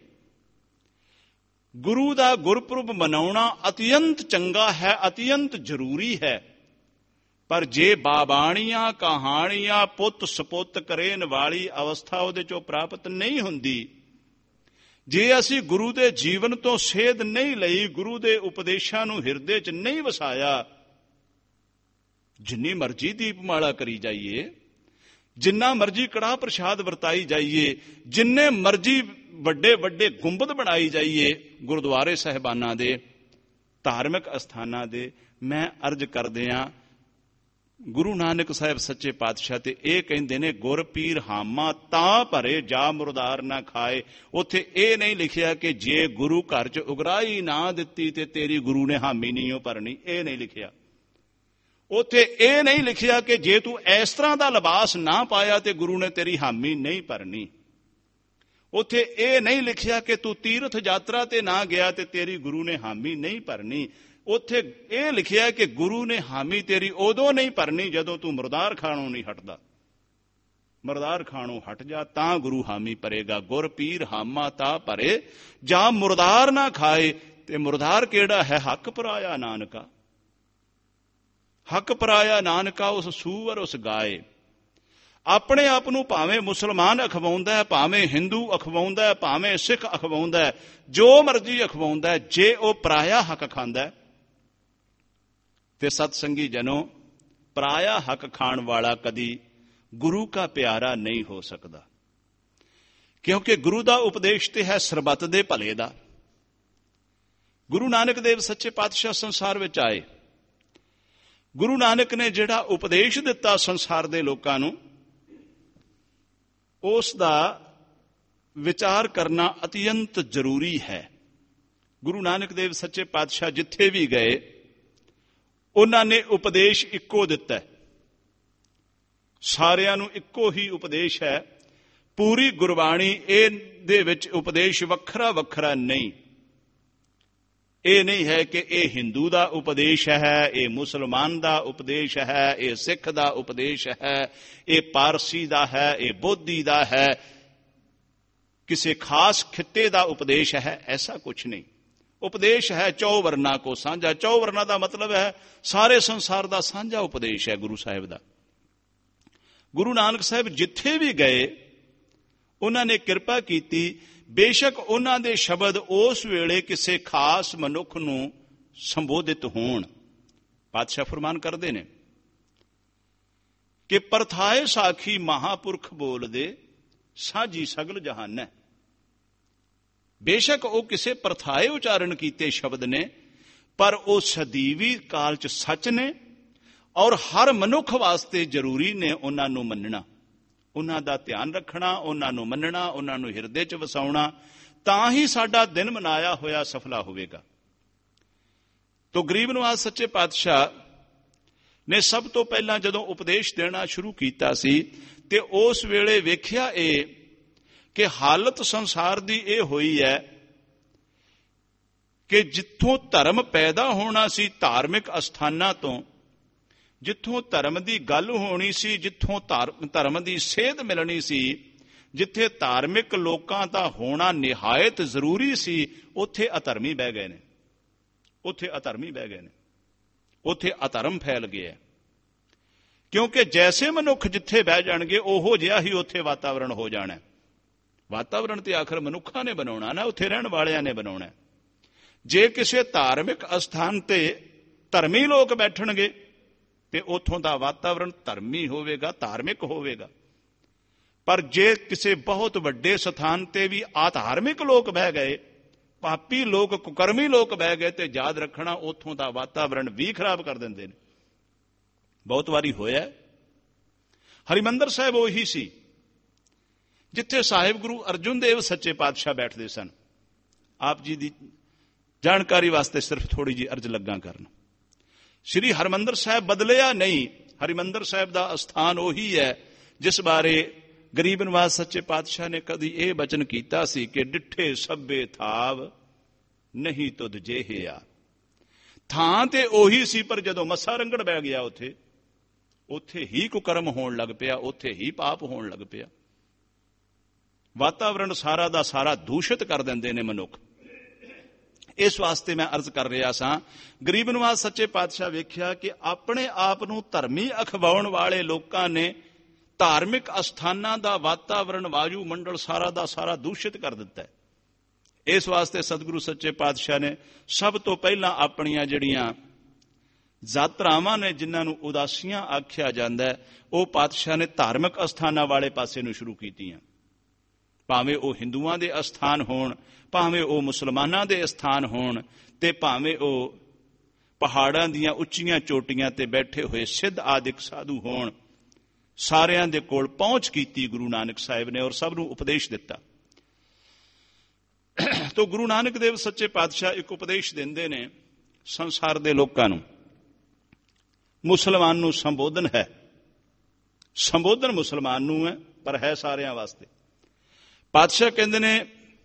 ਗੁਰੂ ਦਾ ਗੁਰਪੁਰਬ ਮਨਾਉਣਾ ਅਤਿਅੰਤ ਚੰਗਾ ਹੈ, ਅਤਿਅੰਤ ਜ਼ਰੂਰੀ ਹੈ। ਪਰ ਜੇ ਬਾਬਾਣੀਆਂ ਕਹਾਣੀਆਂ ਪੁੱਤ ਸਪੁੱਤ ਕਰੇਨ ਵਾਲੀ ਅਵਸਥਾ ਉਹਦੇ ਚੋਂ ਪ੍ਰਾਪਤ ਨਹੀਂ ਹੁੰਦੀ, ਜੇ ਅਸੀਂ ਗੁਰੂ ਦੇ ਜੀਵਨ ਤੋਂ ਸੇਧ ਨਹੀਂ ਲਈ, ਗੁਰੂ ਦੇ ਉਪਦੇਸ਼ਾਂ ਨੂੰ ਹਿਰਦੇ 'ਚ ਨਹੀਂ ਵਸਾਇਆ, ਜਿੰਨੀ ਮਰਜ਼ੀ ਦੀਪਮਾਲਾ ਕਰੀ ਜਾਈਏ, ਜਿੰਨਾ ਮਰਜ਼ੀ ਕੜਾਹ ਪ੍ਰਸ਼ਾਦ ਵਰਤਾਈ ਜਾਈਏ, ਜਿੰਨੇ ਮਰਜ਼ੀ ਵੱਡੇ ਵੱਡੇ ਗੁੰਬਦ ਬਣਾਈ ਜਾਈਏ ਗੁਰਦੁਆਰੇ ਸਾਹਿਬਾਨਾਂ ਦੇ, ਧਾਰਮਿਕ ਅਸਥਾਨਾਂ ਦੇ, ਮੈਂ ਅਰਜ਼ ਕਰਦਿਆਂ, ਗੁਰੂ ਨਾਨਕ ਸਾਹਿਬ ਸੱਚੇ ਪਾਤਸ਼ਾਹ ਤੇ ਇਹ ਕਹਿੰਦੇ ਨੇ, ਗੁਰ ਪੀਰ ਹਾਮਾ ਤਾਂ ਭਰੇ ਜਾ, ਮੁਰਦਾਰ ਨਾ ਖਾਏ। ਉੱਥੇ ਇਹ ਨਹੀਂ ਲਿਖਿਆ ਕਿ ਜੇ ਗੁਰੂ ਘਰ 'ਚ ਉਗਰਾਹੀ ਨਾ ਦਿੱਤੀ ਤੇ ਤੇਰੀ ਗੁਰੂ ਨੇ ਹਾਮੀ ਨਹੀਂ ਉਹ ਭਰਨੀ, ਇਹ ਨਹੀਂ ਲਿਖਿਆ। ਉੱਥੇ ਇਹ ਨਹੀਂ ਲਿਖਿਆ ਕਿ ਜੇ ਤੂੰ ਇਸ ਤਰ੍ਹਾਂ ਦਾ ਲਿਬਾਸ ਨਾ ਪਾਇਆ ਤੇ ਗੁਰੂ ਨੇ ਤੇਰੀ ਹਾਮੀ ਨਹੀਂ ਭਰਨੀ। ਉੱਥੇ ਇਹ ਨਹੀਂ ਲਿਖਿਆ ਕਿ ਤੂੰ ਤੀਰਥ ਯਾਤਰਾ ਤੇ ਨਾ ਗਿਆ ਤੇ ਤੇਰੀ ਗੁਰੂ ਨੇ ਹਾਮੀ ਨਹੀਂ ਭਰਨੀ। ਉੱਥੇ ਇਹ ਲਿਖਿਆ ਕਿ ਗੁਰੂ ਨੇ ਹਾਮੀ ਤੇਰੀ ਉਦੋਂ ਨਹੀਂ ਭਰਨੀ ਜਦੋਂ ਤੂੰ ਮੁਰਦਾਰ ਖਾਣੋਂ ਨਹੀਂ ਹਟਦਾ। ਮੁਰਦਾਰ ਖਾਣੋਂ ਹਟ ਜਾ ਤਾਂ ਗੁਰੂ ਹਾਮੀ ਭਰੇਗਾ। ਗੁਰ ਪੀਰ ਹਾਮਾ ਤਾ ਭਰੇ ਜਾਂ ਮੁਰਦਾਰ ਨਾ ਖਾਏ। ਤੇ ਮੁਰਦਾਰ ਕਿਹੜਾ ਹੈ? ਹੱਕ ਪਰਾਇਆ ਨਾਨਕਾ। ਹੱਕ ਪਰਾਇਆ ਨਾਨਕਾ ਉਸ ਸੂਵਰ ਉਸ ਗਾਏ। ਆਪਣੇ ਆਪ ਨੂੰ ਭਾਵੇਂ ਮੁਸਲਮਾਨ ਅਖਵਾਉਂਦਾ ਹੈ, ਭਾਵੇਂ ਹਿੰਦੂ ਅਖਵਾਉਂਦਾ ਹੈ, ਭਾਵੇਂ ਸਿੱਖ ਅਖਵਾਉਂਦਾ ਹੈ, ਜੋ ਮਰਜ਼ੀ ਅਖਵਾਉਂਦਾ ਹੈ, ਜੇ ਉਹ ਪਰਾਇਆ ਹੱਕ ਖਾਂਦਾ ਤੇ ਸਤਸੰਗੀ ਜਨੋ, ਪਰਾਇਆ ਹੱਕ ਖਾਣ ਵਾਲਾ ਕਦੀ ਗੁਰੂ ਕਾ ਪਿਆਰਾ ਨਹੀਂ ਹੋ ਸਕਦਾ। ਕਿਉਂਕਿ ਗੁਰੂ ਦਾ ਉਪਦੇਸ਼ ਤੇ ਹੈ ਸਰਬੱਤ ਦੇ ਭਲੇ ਦਾ। ਗੁਰੂ ਨਾਨਕ ਦੇਵ ਸੱਚੇ ਪਾਤਸ਼ਾਹ ਸੰਸਾਰ ਵਿੱਚ ਆਏ। ਗੁਰੂ ਨਾਨਕ ਨੇ ਜਿਹੜਾ ਉਪਦੇਸ਼ ਦਿੱਤਾ ਸੰਸਾਰ ਦੇ ਲੋਕਾਂ ਨੂੰ, ਉਸ ਦਾ ਵਿਚਾਰ ਕਰਨਾ ਅਤਿਅੰਤ ਜ਼ਰੂਰੀ ਹੈ। ਗੁਰੂ ਨਾਨਕ ਦੇਵ ਸੱਚੇ ਪਾਤਸ਼ਾਹ ਜਿੱਥੇ ਵੀ ਗਏ, ਉਹਨਾਂ ਨੇ ਉਪਦੇਸ਼ ਇੱਕੋ ਦਿੱਤਾ। ਸਾਰਿਆਂ ਨੂੰ ਇੱਕੋ ਹੀ ਉਪਦੇਸ਼ ਹੈ। ਪੂਰੀ ਗੁਰਬਾਣੀ ਇਹਦੇ ਵਿੱਚ ਉਪਦੇਸ਼ ਵੱਖਰਾ ਵੱਖਰਾ ਨਹੀਂ। ਇਹ ਨਹੀਂ ਹੈ ਕਿ ਇਹ ਹਿੰਦੂ ਦਾ ਉਪਦੇਸ਼ ਹੈ, ਇਹ ਮੁਸਲਮਾਨ ਦਾ ਉਪਦੇਸ਼ ਹੈ, ਇਹ ਸਿੱਖ ਦਾ ਉਪਦੇਸ਼ ਹੈ, ਇਹ ਪਾਰਸੀ ਦਾ ਹੈ, ਇਹ ਬੋਧੀ ਦਾ ਹੈ, ਕਿਸੇ ਖਾਸ ਖਿੱਤੇ ਦਾ ਉਪਦੇਸ਼ ਹੈ। ਐਸਾ ਕੁਛ ਨਹੀਂ। ਉਪਦੇਸ਼ ਹੈ ਚੌ ਵਰਨਾ ਕੋ ਸਾਂਝਾ। ਚੌ ਵਰਨਾ ਦਾ ਮਤਲਬ ਹੈ ਸਾਰੇ ਸੰਸਾਰ ਦਾ ਸਾਂਝਾ ਉਪਦੇਸ਼ ਹੈ ਗੁਰੂ ਸਾਹਿਬ ਦਾ। ਗੁਰੂ ਨਾਨਕ ਸਾਹਿਬ ਜਿੱਥੇ ਵੀ ਗਏ, ਉਹਨਾਂ ਨੇ ਕਿਰਪਾ ਕੀਤੀ। ਬੇਸ਼ੱਕ ਉਹਨਾਂ ਦੇ ਸ਼ਬਦ ਉਸ ਵੇਲੇ ਕਿਸੇ ਖਾਸ ਮਨੁੱਖ ਨੂੰ ਸੰਬੋਧਿਤ ਹੋਣ। ਪਾਤਸ਼ਾਹ ਫਰਮਾਨ ਕਰਦੇ ਨੇ ਕਿ ਪਰਥਾਏ ਸਾਖੀ ਮਹਾਪੁਰਖ ਬੋਲਦੇ, ਸਾਂਝੀ ਸਗਲ ਜਹਾਨੈ। ਬੇਸ਼ੱਕ ਉਹ ਕਿਸੇ ਪਰਥਾਏ ਉਚਾਰਨ ਕੀਤੇ ਸ਼ਬਦ ਨੇ, ਪਰ ਉਹ ਸਦੀਵੀ ਕਾਲ 'ਚ ਸੱਚ ਨੇ ਔਰ ਹਰ ਮਨੁੱਖ ਵਾਸਤੇ ਜ਼ਰੂਰੀ ਨੇ ਉਹਨਾਂ ਨੂੰ ਮੰਨਣਾ, ਉਹਨਾਂ ਦਾ ਧਿਆਨ ਰੱਖਣਾ, ਉਹਨਾਂ ਨੂੰ ਮੰਨਣਾ, ਉਹਨਾਂ ਨੂੰ ਹਿਰਦੇ 'ਚ ਵਸਾਉਣਾ। ਤਾਂ ਹੀ ਸਾਡਾ ਦਿਨ ਮਨਾਇਆ ਹੋਇਆ ਸਫਲਾ ਹੋਵੇਗਾ। ਤੋ ਗਰੀਬ ਨਵਾਜ਼ ਸੱਚੇ ਪਾਤਸ਼ਾਹ ਨੇ ਸਭ ਤੋਂ ਪਹਿਲਾਂ ਜਦੋਂ ਉਪਦੇਸ਼ ਦੇਣਾ ਸ਼ੁਰੂ ਕੀਤਾ ਸੀ, ਤੇ ਉਸ ਵੇਲੇ ਵੇਖਿਆ ਇਹ ਕਿ ਹਾਲਤ ਸੰਸਾਰ ਦੀ ਇਹ ਹੋਈ ਹੈ ਕਿ ਜਿੱਥੋਂ ਧਰਮ ਪੈਦਾ ਹੋਣਾ ਸੀ ਧਾਰਮਿਕ ਅਸਥਾਨਾਂ ਤੋਂ, ਜਿੱਥੋਂ ਧਰਮ ਦੀ ਗੱਲ ਹੋਣੀ ਸੀ, ਜਿੱਥੋਂ ਧਰਮ ਦੀ ਸੇਧ ਮਿਲਣੀ ਸੀ, ਜਿੱਥੇ ਧਾਰਮਿਕ ਲੋਕਾਂ ਦਾ ਹੋਣਾ ਨਿਹਾਇਤ ਜ਼ਰੂਰੀ ਸੀ, ਉੱਥੇ ਅਧਰਮੀ ਬਹਿ ਗਏ ਨੇ, ਉੱਥੇ ਅਧਰਮੀ ਬਹਿ ਗਏ ਨੇ, ਉੱਥੇ ਅਧਰਮ ਫੈਲ ਗਿਆ। ਕਿਉਂਕਿ ਜੈਸੇ ਮਨੁੱਖ ਜਿੱਥੇ ਬਹਿ ਜਾਣਗੇ ਉਹੋ ਜਿਹਾ ਹੀ ਉੱਥੇ ਵਾਤਾਵਰਣ ਹੋ ਜਾਣਾ। ਵਾਤਾਵਰਣ ਤੇ ਆਖਰ ਮਨੁੱਖਾਂ ਨੇ ਬਣਾਉਣਾ ਨਾ, ਉੱਥੇ ਰਹਿਣ ਵਾਲਿਆਂ ਨੇ ਬਣਾਉਣਾ। ਜੇ ਕਿਸੇ ਧਾਰਮਿਕ ਅਸਥਾਨ ਤੇ ਧਰਮੀ ਲੋਕ ਬੈਠਣਗੇ ਤੇ ਉੱਥੋਂ ਦਾ ਵਾਤਾਵਰਣ ਧਰਮੀ ਹੋਵੇਗਾ, ਧਾਰਮਿਕ ਹੋਵੇਗਾ। ਪਰ ਜੇ ਕਿਸੇ ਬਹੁਤ ਵੱਡੇ ਸਥਾਨ ਤੇ ਵੀ ਆਧਾਰਮਿਕ ਲੋਕ ਬਹਿ ਗਏ, ਪਾਪੀ ਲੋਕ, ਕੁਕਰਮੀ ਲੋਕ ਬਹਿ ਗਏ, ਤੇ ਯਾਦ ਰੱਖਣਾ ਉੱਥੋਂ ਦਾ ਵਾਤਾਵਰਣ ਵੀ ਖਰਾਬ ਕਰ ਦਿੰਦੇ ਨੇ। ਬਹੁਤ ਵਾਰੀ ਹੋਇਆ। ਹਰਿਮੰਦਰ ਸਾਹਿਬ ਉਹੀ ਸੀ ਜਿੱਥੇ ਸਾਹਿਬ ਗੁਰੂ ਅਰਜੁਨ ਦੇਵ ਸੱਚੇ ਪਾਤਸ਼ਾਹ ਬੈਠਦੇ ਸਨ। ਆਪ ਜੀ ਦੀ ਜਾਣਕਾਰੀ ਵਾਸਤੇ ਸਿਰਫ ਥੋੜੀ ਜਿਹੀ ਅਰਜ਼ ਲੱਗਾ ਕਰਨ। ਸ੍ਰੀ ਹਰਿਮੰਦਰ ਸਾਹਿਬ ਬਦਲਿਆ ਨਹੀਂ। ਹਰਿਮੰਦਰ ਸਾਹਿਬ ਦਾ ਅਸਥਾਨ ਉਹੀ ਹੈ ਜਿਸ ਬਾਰੇ ਗਰੀਬ ਨਿਵਾਜ ਸੱਚੇ ਪਾਤਸ਼ਾਹ ਨੇ ਕਦੀ ਇਹ ਬਚਨ ਕੀਤਾ ਸੀ ਕਿ ਡਿੱਠੇ ਸਭੇ ਥਾਵ ਨਹੀਂ ਤੁਧ ਜਿਹਿਆ। ਥਾਂ ਤੇ ਉਹੀ ਸੀ, ਪਰ ਜਦੋਂ ਮੱਸਾ ਰੰਗੜ ਬਹਿ ਗਿਆ ਉੱਥੇ ਉੱਥੇ ਹੀ ਕੁਕਰਮ ਹੋਣ ਲੱਗ ਪਿਆ, ਉੱਥੇ ਹੀ ਪਾਪ ਹੋਣ ਲੱਗ ਪਿਆ। ਵਾਤਾਵਰਣ ਸਾਰਾ ਦਾ ਸਾਰਾ ਦੂਸ਼ਿਤ ਕਰ ਦਿੰਦੇ ਨੇ ਮਨੁੱਖ। ਇਸ ਵਾਸਤੇ ਮੈਂ ਅਰਜ਼ ਕਰ ਰਿਹਾ ਸਾਂ, ਗਰੀਬ ਨਿਵਾਜ ਸੱਚੇ ਪਾਤਸ਼ਾਹ ਵੇਖਿਆ ਕਿ ਆਪਣੇ ਆਪ ਨੂੰ ਧਰਮੀ ਅਖਵਾਉਣ ਵਾਲੇ ਲੋਕਾਂ ਨੇ ਧਾਰਮਿਕ ਅਸਥਾਨਾਂ ਦਾ ਵਾਤਾਵਰਣ, ਵਾਯੂ ਮੰਡਲ ਸਾਰਾ ਦਾ ਸਾਰਾ ਦੂਸ਼ਿਤ ਕਰ ਦਿੱਤਾ ਹੈ। ਇਸ ਵਾਸਤੇ ਸਤਿਗੁਰੂ ਸੱਚੇ ਪਾਤਸ਼ਾਹ ਨੇ ਸਭ ਤੋਂ ਪਹਿਲਾਂ ਆਪਣੀਆਂ ਜਿਹੜੀਆਂ ਯਾਤਰਾਵਾਂ ਨੇ, ਜਿਨ੍ਹਾਂ ਨੂੰ ਉਦਾਸੀਆਂ ਆਖਿਆ ਜਾਂਦਾ ਹੈ, ਉਹ ਪਾਤਸ਼ਾਹ ਨੇ ਧਾਰਮਿਕ ਅਸਥਾਨਾਂ ਵਾਲੇ ਪਾਸੇ ਨੂੰ ਸ਼ੁਰੂ ਕੀਤੀਆਂ। ਭਾਵੇਂ ਉਹ ਹਿੰਦੂਆਂ ਦੇ ਅਸਥਾਨ ਹੋਣ, ਭਾਵੇਂ ਉਹ ਮੁਸਲਮਾਨਾਂ ਦੇ ਅਸਥਾਨ ਹੋਣ, ਤੇ ਭਾਵੇਂ ਉਹ ਪਹਾੜਾਂ ਦੀਆਂ ਉੱਚੀਆਂ ਚੋਟੀਆਂ ਤੇ ਬੈਠੇ ਹੋਏ ਸਿੱਧ ਆਦਿਕ ਸਾਧੂ ਹੋਣ, ਸਾਰਿਆਂ ਦੇ ਕੋਲ ਪਹੁੰਚ ਕੀਤੀ ਗੁਰੂ ਨਾਨਕ ਸਾਹਿਬ ਨੇ ਔਰ ਸਭ ਨੂੰ ਉਪਦੇਸ਼ ਦਿੱਤਾ। ਤੋ ਗੁਰੂ ਨਾਨਕ ਦੇਵ ਸੱਚੇ ਪਾਤਸ਼ਾਹ ਇੱਕ ਉਪਦੇਸ਼ ਦਿੰਦੇ ਨੇ ਸੰਸਾਰ ਦੇ ਲੋਕਾਂ ਨੂੰ। ਮੁਸਲਮਾਨ ਨੂੰ ਸੰਬੋਧਨ ਹੈ, ਸੰਬੋਧਨ ਮੁਸਲਮਾਨ ਨੂੰ ਹੈ, ਪਰ ਹੈ ਸਾਰਿਆਂ ਵਾਸਤੇ। ਪਾਤਸ਼ਾਹ ਕਹਿੰਦੇ ਨੇ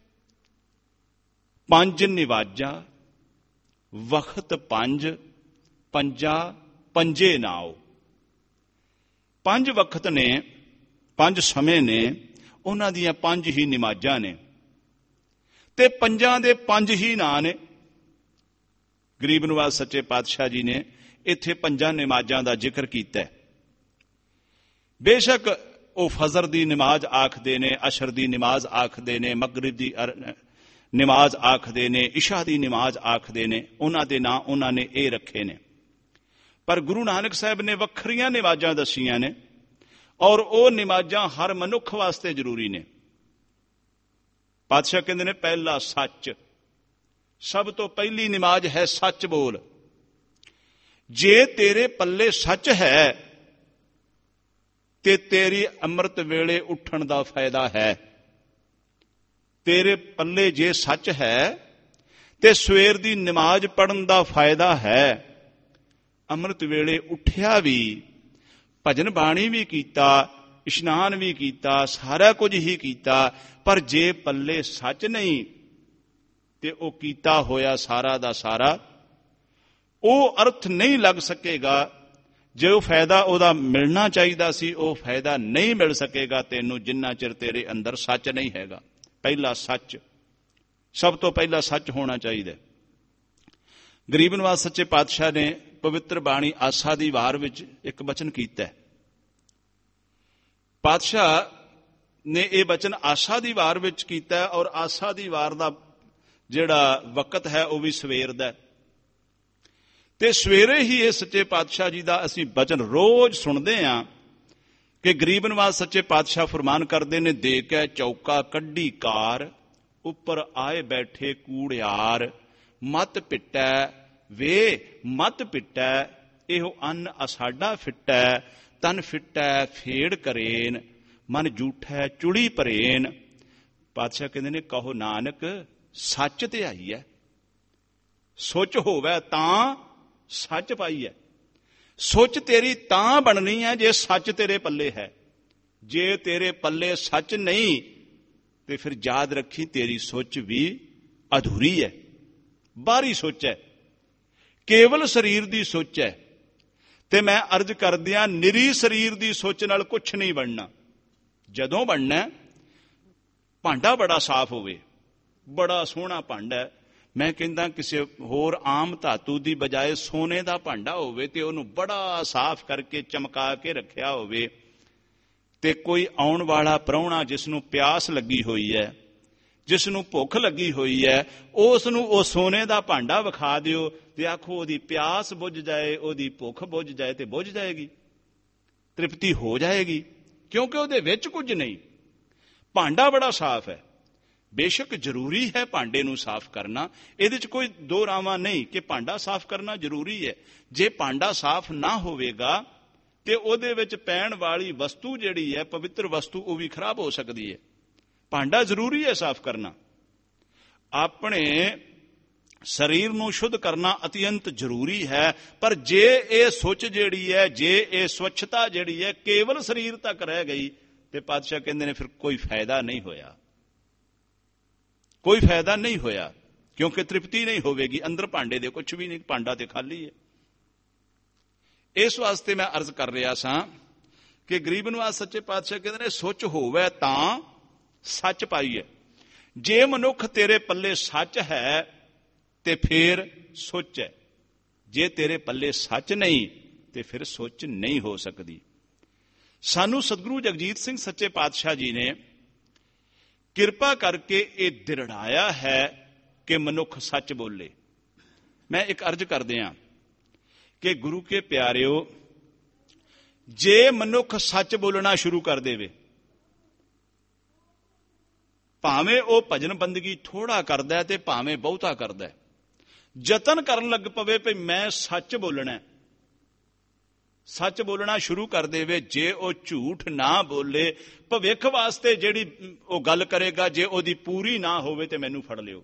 ਪੰਜ ਨਿਵਾਜਾਂ ਵਖਤ ਪੰਜ, ਪੰਜਾ ਪੰਜੇ ਨਾਓ। ਪੰਜ ਵਕਤ ਨੇ, ਪੰਜ ਸਮੇਂ ਨੇ, ਉਹਨਾਂ ਦੀਆਂ ਪੰਜ ਹੀ ਨਿਮਾਜ਼ਾਂ ਨੇ ਤੇ ਪੰਜਾਂ ਦੇ ਪੰਜ ਹੀ ਨਾਂ ਨੇ। ਗਰੀਬ ਨਿਵਾਜ ਸੱਚੇ ਪਾਤਸ਼ਾਹ ਜੀ ਨੇ ਇੱਥੇ ਪੰਜਾਂ ਨਿਮਾਜ਼ਾਂ ਦਾ ਜ਼ਿਕਰ ਕੀਤਾ ਹੈ। ਬੇਸ਼ੱਕ ਉਹ ਫਜ਼ਰ ਦੀ ਨਮਾਜ਼ ਆਖਦੇ ਨੇ, ਅਸ਼ਰ ਦੀ ਨਮਾਜ਼ ਆਖਦੇ ਨੇ, ਮਗਰਿਬ ਦੀ ਨਮਾਜ਼ ਆਖਦੇ ਨੇ, ਇਸ਼ਾ ਦੀ ਨਮਾਜ਼ ਆਖਦੇ ਨੇ, ਉਹਨਾਂ ਦੇ ਨਾਂ ਉਹਨਾਂ ਨੇ ਇਹ ਰੱਖੇ ਨੇ। ਪਰ ਗੁਰੂ ਨਾਨਕ ਸਾਹਿਬ ਨੇ ਵੱਖਰੀਆਂ ਨਮਾਜ਼ਾਂ ਦੱਸੀਆਂ ਨੇ ਔਰ ਉਹ ਨਮਾਜ਼ਾਂ ਹਰ ਮਨੁੱਖ ਵਾਸਤੇ ਜ਼ਰੂਰੀ ਨੇ। ਪਾਤਸ਼ਾਹ ਕਹਿੰਦੇ ਨੇ ਪਹਿਲਾ ਸੱਚ, ਸਭ ਤੋਂ ਪਹਿਲੀ ਨਮਾਜ਼ ਹੈ ਸੱਚ ਬੋਲ। ਜੇ ਤੇਰੇ ਪੱਲੇ ਸੱਚ ਹੈ ਤੇ ਤੇਰੀ ਅੰਮ੍ਰਿਤ ਵੇਲੇ ਉੱਠਣ ਦਾ ਫਾਇਦਾ ਹੈ। ਤੇਰੇ ਪੱਲੇ ਜੇ ਸੱਚ ਹੈ ਤੇ ਸਵੇਰ ਦੀ ਨਮਾਜ਼ ਪੜ੍ਹਨ ਦਾ ਫਾਇਦਾ ਹੈ। ਅੰਮ੍ਰਿਤ ਵੇਲੇ ਉੱਠਿਆ ਵੀ, ਭਜਨ ਬਾਣੀ ਵੀ ਕੀਤਾ, ਇਸ਼ਨਾਨ ਵੀ ਕੀਤਾ, ਸਾਰਾ ਕੁਝ ਹੀ ਕੀਤਾ, ਪਰ ਜੇ ਪੱਲੇ ਸੱਚ ਨਹੀਂ ਤੇ ਉਹ ਕੀਤਾ ਹੋਇਆ ਸਾਰਾ ਦਾ ਸਾਰਾ ਉਹ ਅਰਥ ਨਹੀਂ ਲੱਗ ਸਕੇਗਾ। ਜੋ ਫਾਇਦਾ ਉਹਦਾ ਮਿਲਣਾ ਚਾਹੀਦਾ ਸੀ ਉਹ ਫਾਇਦਾ ਨਹੀਂ ਮਿਲ ਸਕੇਗਾ ਤੈਨੂੰ, ਜਿੰਨਾ ਚਿਰ ਤੇਰੇ ਅੰਦਰ ਸੱਚ ਨਹੀਂ ਹੈਗਾ। ਪਹਿਲਾ ਸੱਚ, ਸਭ ਤੋਂ ਪਹਿਲਾਂ ਸੱਚ ਹੋਣਾ ਚਾਹੀਦਾ। ਗਰੀਬ ਨਿਵਾਜ ਸੱਚੇ ਪਾਤਸ਼ਾਹ ਨੇ ਪਵਿੱਤਰ ਬਾਣੀ ਆਸਾ ਦੀ ਵਾਰ ਵਿੱਚ ਇੱਕ ਬਚਨ ਕੀਤਾ। ਪਾਤਸ਼ਾਹ ਨੇ ਇਹ ਬਚਨ ਆਸਾ ਦੀ ਵਾਰ ਵਿੱਚ ਕੀਤਾ ਔਰ ਆਸਾ ਦੀ ਵਾਰ ਦਾ ਜਿਹੜਾ ਵਕਤ ਹੈ ਉਹ ਵੀ ਸਵੇਰ ਦਾ, ਤੇ ਸਵੇਰੇ ਹੀ ਇਹ ਸੱਚੇ ਪਾਤਸ਼ਾਹ ਜੀ ਦਾ ਅਸੀਂ ਬਚਨ ਰੋਜ਼ ਸੁਣਦੇ ਹਾਂ ਕਿ ਗਰੀਬ ਨਿਵਾਜ ਸੱਚੇ ਪਾਤਸ਼ਾਹ ਫਰਮਾਨ ਕਰਦੇ ਨੇ, ਦੇ ਕੇ ਚੌਕਾ ਕੱਢੀ ਕਾਰ, ਉੱਪਰ ਆਏ ਬੈਠੇ ਕੂੜਿਆਰ, ਮਤ ਪਿੱਟੈ ਵੇ ਮਤ ਪਿੱਟੈ, ਇਹੋ ਅੰਨ ਅਸਾਡਾ ਫਿੱਟੈ, ਤਨ ਫਿੱਟੈ ਫੇੜ ਕਰੇਨ, ਮਨ ਝੂਠੈ ਚੁੜੀ ਭਰੇਨ। ਪਾਤਸ਼ਾਹ ਕਹਿੰਦੇ ਨੇ ਕਹੋ ਨਾਨਕ ਸੱਚ ਤੇ ਆਈ ਹੈ, ਸੁੱਚ ਹੋਵੇ ਤਾਂ ਸੱਚ ਪਾਈ ਹੈ। ਸੁੱਚ ਤੇਰੀ ਤਾਂ ਬਣਨੀ ਹੈ ਜੇ ਸੱਚ ਤੇਰੇ ਪੱਲੇ ਹੈ। ਜੇ ਤੇਰੇ ਪੱਲੇ ਸੱਚ ਨਹੀਂ ਤੇ ਫਿਰ ਯਾਦ ਰੱਖੀ ਤੇਰੀ ਸੋਚ ਵੀ ਅਧੂਰੀ ਹੈ, ਬਾਹਰੀ ਸੋਚ ਹੈ, ਕੇਵਲ ਸਰੀਰ ਦੀ ਸੋਚ ਹੈ। ਤੇ ਮੈਂ ਅਰਜ਼ ਕਰਦਿਆਂ ਨਿਰੀ ਸਰੀਰ ਦੀ ਸੋਚ ਨਾਲ ਕੁਛ ਨਹੀਂ ਬਣਨਾ। ਜਦੋਂ ਬਣਨਾ ਭਾਂਡਾ ਬੜਾ ਸਾਫ਼ ਹੋਵੇ, ਬੜਾ ਸੋਹਣਾ ਭਾਂਡਾ, ਮੈਂ ਕਹਿੰਦਾ ਕਿਸੇ ਹੋਰ ਆਮ ਧਾਤੂ ਦੀ ਬਜਾਏ ਸੋਨੇ ਦਾ ਭਾਂਡਾ ਹੋਵੇ ਤੇ ਉਹਨੂੰ ਬੜਾ ਸਾਫ਼ ਕਰਕੇ ਚਮਕਾ ਕੇ ਰੱਖਿਆ ਹੋਵੇ, ਤੇ ਕੋਈ ਆਉਣ ਵਾਲਾ ਪ੍ਰਾਹੁਣਾ ਜਿਸ ਨੂੰ ਪਿਆਸ ਲੱਗੀ ਹੋਈ ਹੈ, ਜਿਸ ਨੂੰ ਭੁੱਖ ਲੱਗੀ ਹੋਈ ਹੈ, ਉਸ ਨੂੰ ਉਹ ਸੋਨੇ ਦਾ ਭਾਂਡਾ ਵਿਖਾ ਦਿਓ ਤੇ ਆਖੋ ਉਹਦੀ ਪਿਆਸ ਬੁੱਝ ਜਾਏ, ਉਹਦੀ ਭੁੱਖ ਬੁੱਝ ਜਾਏ, ਤੇ ਬੁੱਝ ਜਾਏਗੀ, ਤ੍ਰਿਪਤੀ ਹੋ ਜਾਏਗੀ, ਕਿਉਂਕਿ ਉਹਦੇ ਵਿੱਚ ਕੁਝ ਨਹੀਂ। ਭਾਂਡਾ ਬੜਾ ਸਾਫ਼ ਹੈ। ਬੇਸ਼ੱਕ ਜ਼ਰੂਰੀ ਹੈ ਭਾਂਡੇ ਨੂੰ ਸਾਫ਼ ਕਰਨਾ, ਇਹਦੇ 'ਚ ਕੋਈ ਦੋ ਰਾਵਾਂ ਨਹੀਂ ਕਿ ਭਾਂਡਾ ਸਾਫ਼ ਕਰਨਾ ਜ਼ਰੂਰੀ ਹੈ। ਜੇ ਭਾਂਡਾ ਸਾਫ਼ ਨਾ ਹੋਵੇਗਾ ਤੇ ਉਹਦੇ ਵਿੱਚ ਪੈਣ ਵਾਲੀ ਵਸਤੂ ਜਿਹੜੀ ਹੈ, ਪਵਿੱਤਰ ਵਸਤੂ, ਉਹ ਵੀ ਖਰਾਬ ਹੋ ਸਕਦੀ ਹੈ। ਭਾਂਡਾ ਜ਼ਰੂਰੀ ਹੈ ਸਾਫ਼ ਕਰਨਾ। ਆਪਣੇ ਸਰੀਰ ਨੂੰ ਸ਼ੁੱਧ ਕਰਨਾ ਅਤਿਅੰਤ ਜ਼ਰੂਰੀ ਹੈ। ਪਰ ਜੇ ਇਹ ਸੁੱਚ ਜਿਹੜੀ ਹੈ, ਜੇ ਇਹ ਸਵੱਛਤਾ ਜਿਹੜੀ ਹੈ ਕੇਵਲ ਸਰੀਰ ਤੱਕ ਰਹਿ ਗਈ ਤੇ ਪਾਤਸ਼ਾਹ ਕਹਿੰਦੇ ਨੇ ਫਿਰ ਕੋਈ ਫਾਇਦਾ ਨਹੀਂ ਹੋਇਆ, ਕੋਈ ਫਾਇਦਾ ਨਹੀਂ ਹੋਇਆ, ਕਿਉਂਕਿ ਤ੍ਰਿਪਤੀ ਨਹੀਂ ਹੋਵੇਗੀ ਅੰਦਰ ਭਾਂਡੇ ਦੇ, ਕੁਛ ਵੀ ਨਹੀਂ, ਭਾਂਡਾ ਤੇ ਖਾਲੀ ਹੈ। ਇਸ ਵਾਸਤੇ ਮੈਂ ਅਰਜ਼ ਕਰ ਰਿਹਾ ਸਾਂ ਕਿ ਗਰੀਬ ਨਿਵਾਜ ਸੱਚੇ ਪਾਤਸ਼ਾਹ ਕਹਿੰਦੇ ਨੇ ਸੁੱਚ ਹੋਵੇ ਤਾਂ ਸੱਚ ਪਾਈਏ। ਜੇ ਮਨੁੱਖ ਤੇਰੇ ਪੱਲੇ ਸੱਚ ਹੈ ਤੇ ਫਿਰ ਸੁੱਚ ਹੈ, ਜੇ ਤੇਰੇ ਪੱਲੇ ਸੱਚ ਨਹੀਂ ਤੇ ਫਿਰ ਸੁੱਚ ਨਹੀਂ ਹੋ ਸਕਦੀ। ਸਾਨੂੰ ਸਤਿਗੁਰੂ ਜਗਜੀਤ ਸਿੰਘ ਸੱਚੇ ਪਾਤਸ਼ਾਹ ਜੀ ਨੇ ਕਿਰਪਾ ਕਰਕੇ ਇਹ ਦਿਰੜਾਇਆ ਹੈ ਕਿ ਮਨੁੱਖ ਸੱਚ ਬੋਲੇ। ਮੈਂ ਇੱਕ ਅਰਜ਼ ਕਰਦੇ ਹਾਂ ਕਿ ਗੁਰੂ ਕੇ ਪਿਆਰਿਓ, ਜੇ ਮਨੁੱਖ ਸੱਚ ਬੋਲਣਾ ਸ਼ੁਰੂ ਕਰ ਦੇਵੇ, ਭਾਵੇਂ ਉਹ ਭਜਨ ਬੰਦਗੀ ਥੋੜਾ ਕਰਦਾ ਤੇ ਭਾਵੇਂ ਬਹੁਤਾ ਕਰਦਾ, ਯਤਨ ਕਰਨ ਲੱਗ ਪਵੇ ਵੀ ਮੈਂ ਸੱਚ ਬੋਲਣਾ, ਸੱਚ ਬੋਲਣਾ ਸ਼ੁਰੂ ਕਰ ਦੇਵੇ, ਜੇ ਉਹ ਝੂਠ ਨਾ ਬੋਲੇ, ਭਵਿੱਖ ਵਾਸਤੇ ਜਿਹੜੀ ਉਹ ਗੱਲ ਕਰੇਗਾ ਜੇ ਉਹਦੀ ਪੂਰੀ ਨਾ ਹੋਵੇ ਤੇ ਮੈਨੂੰ ਫੜ ਲਿਓ,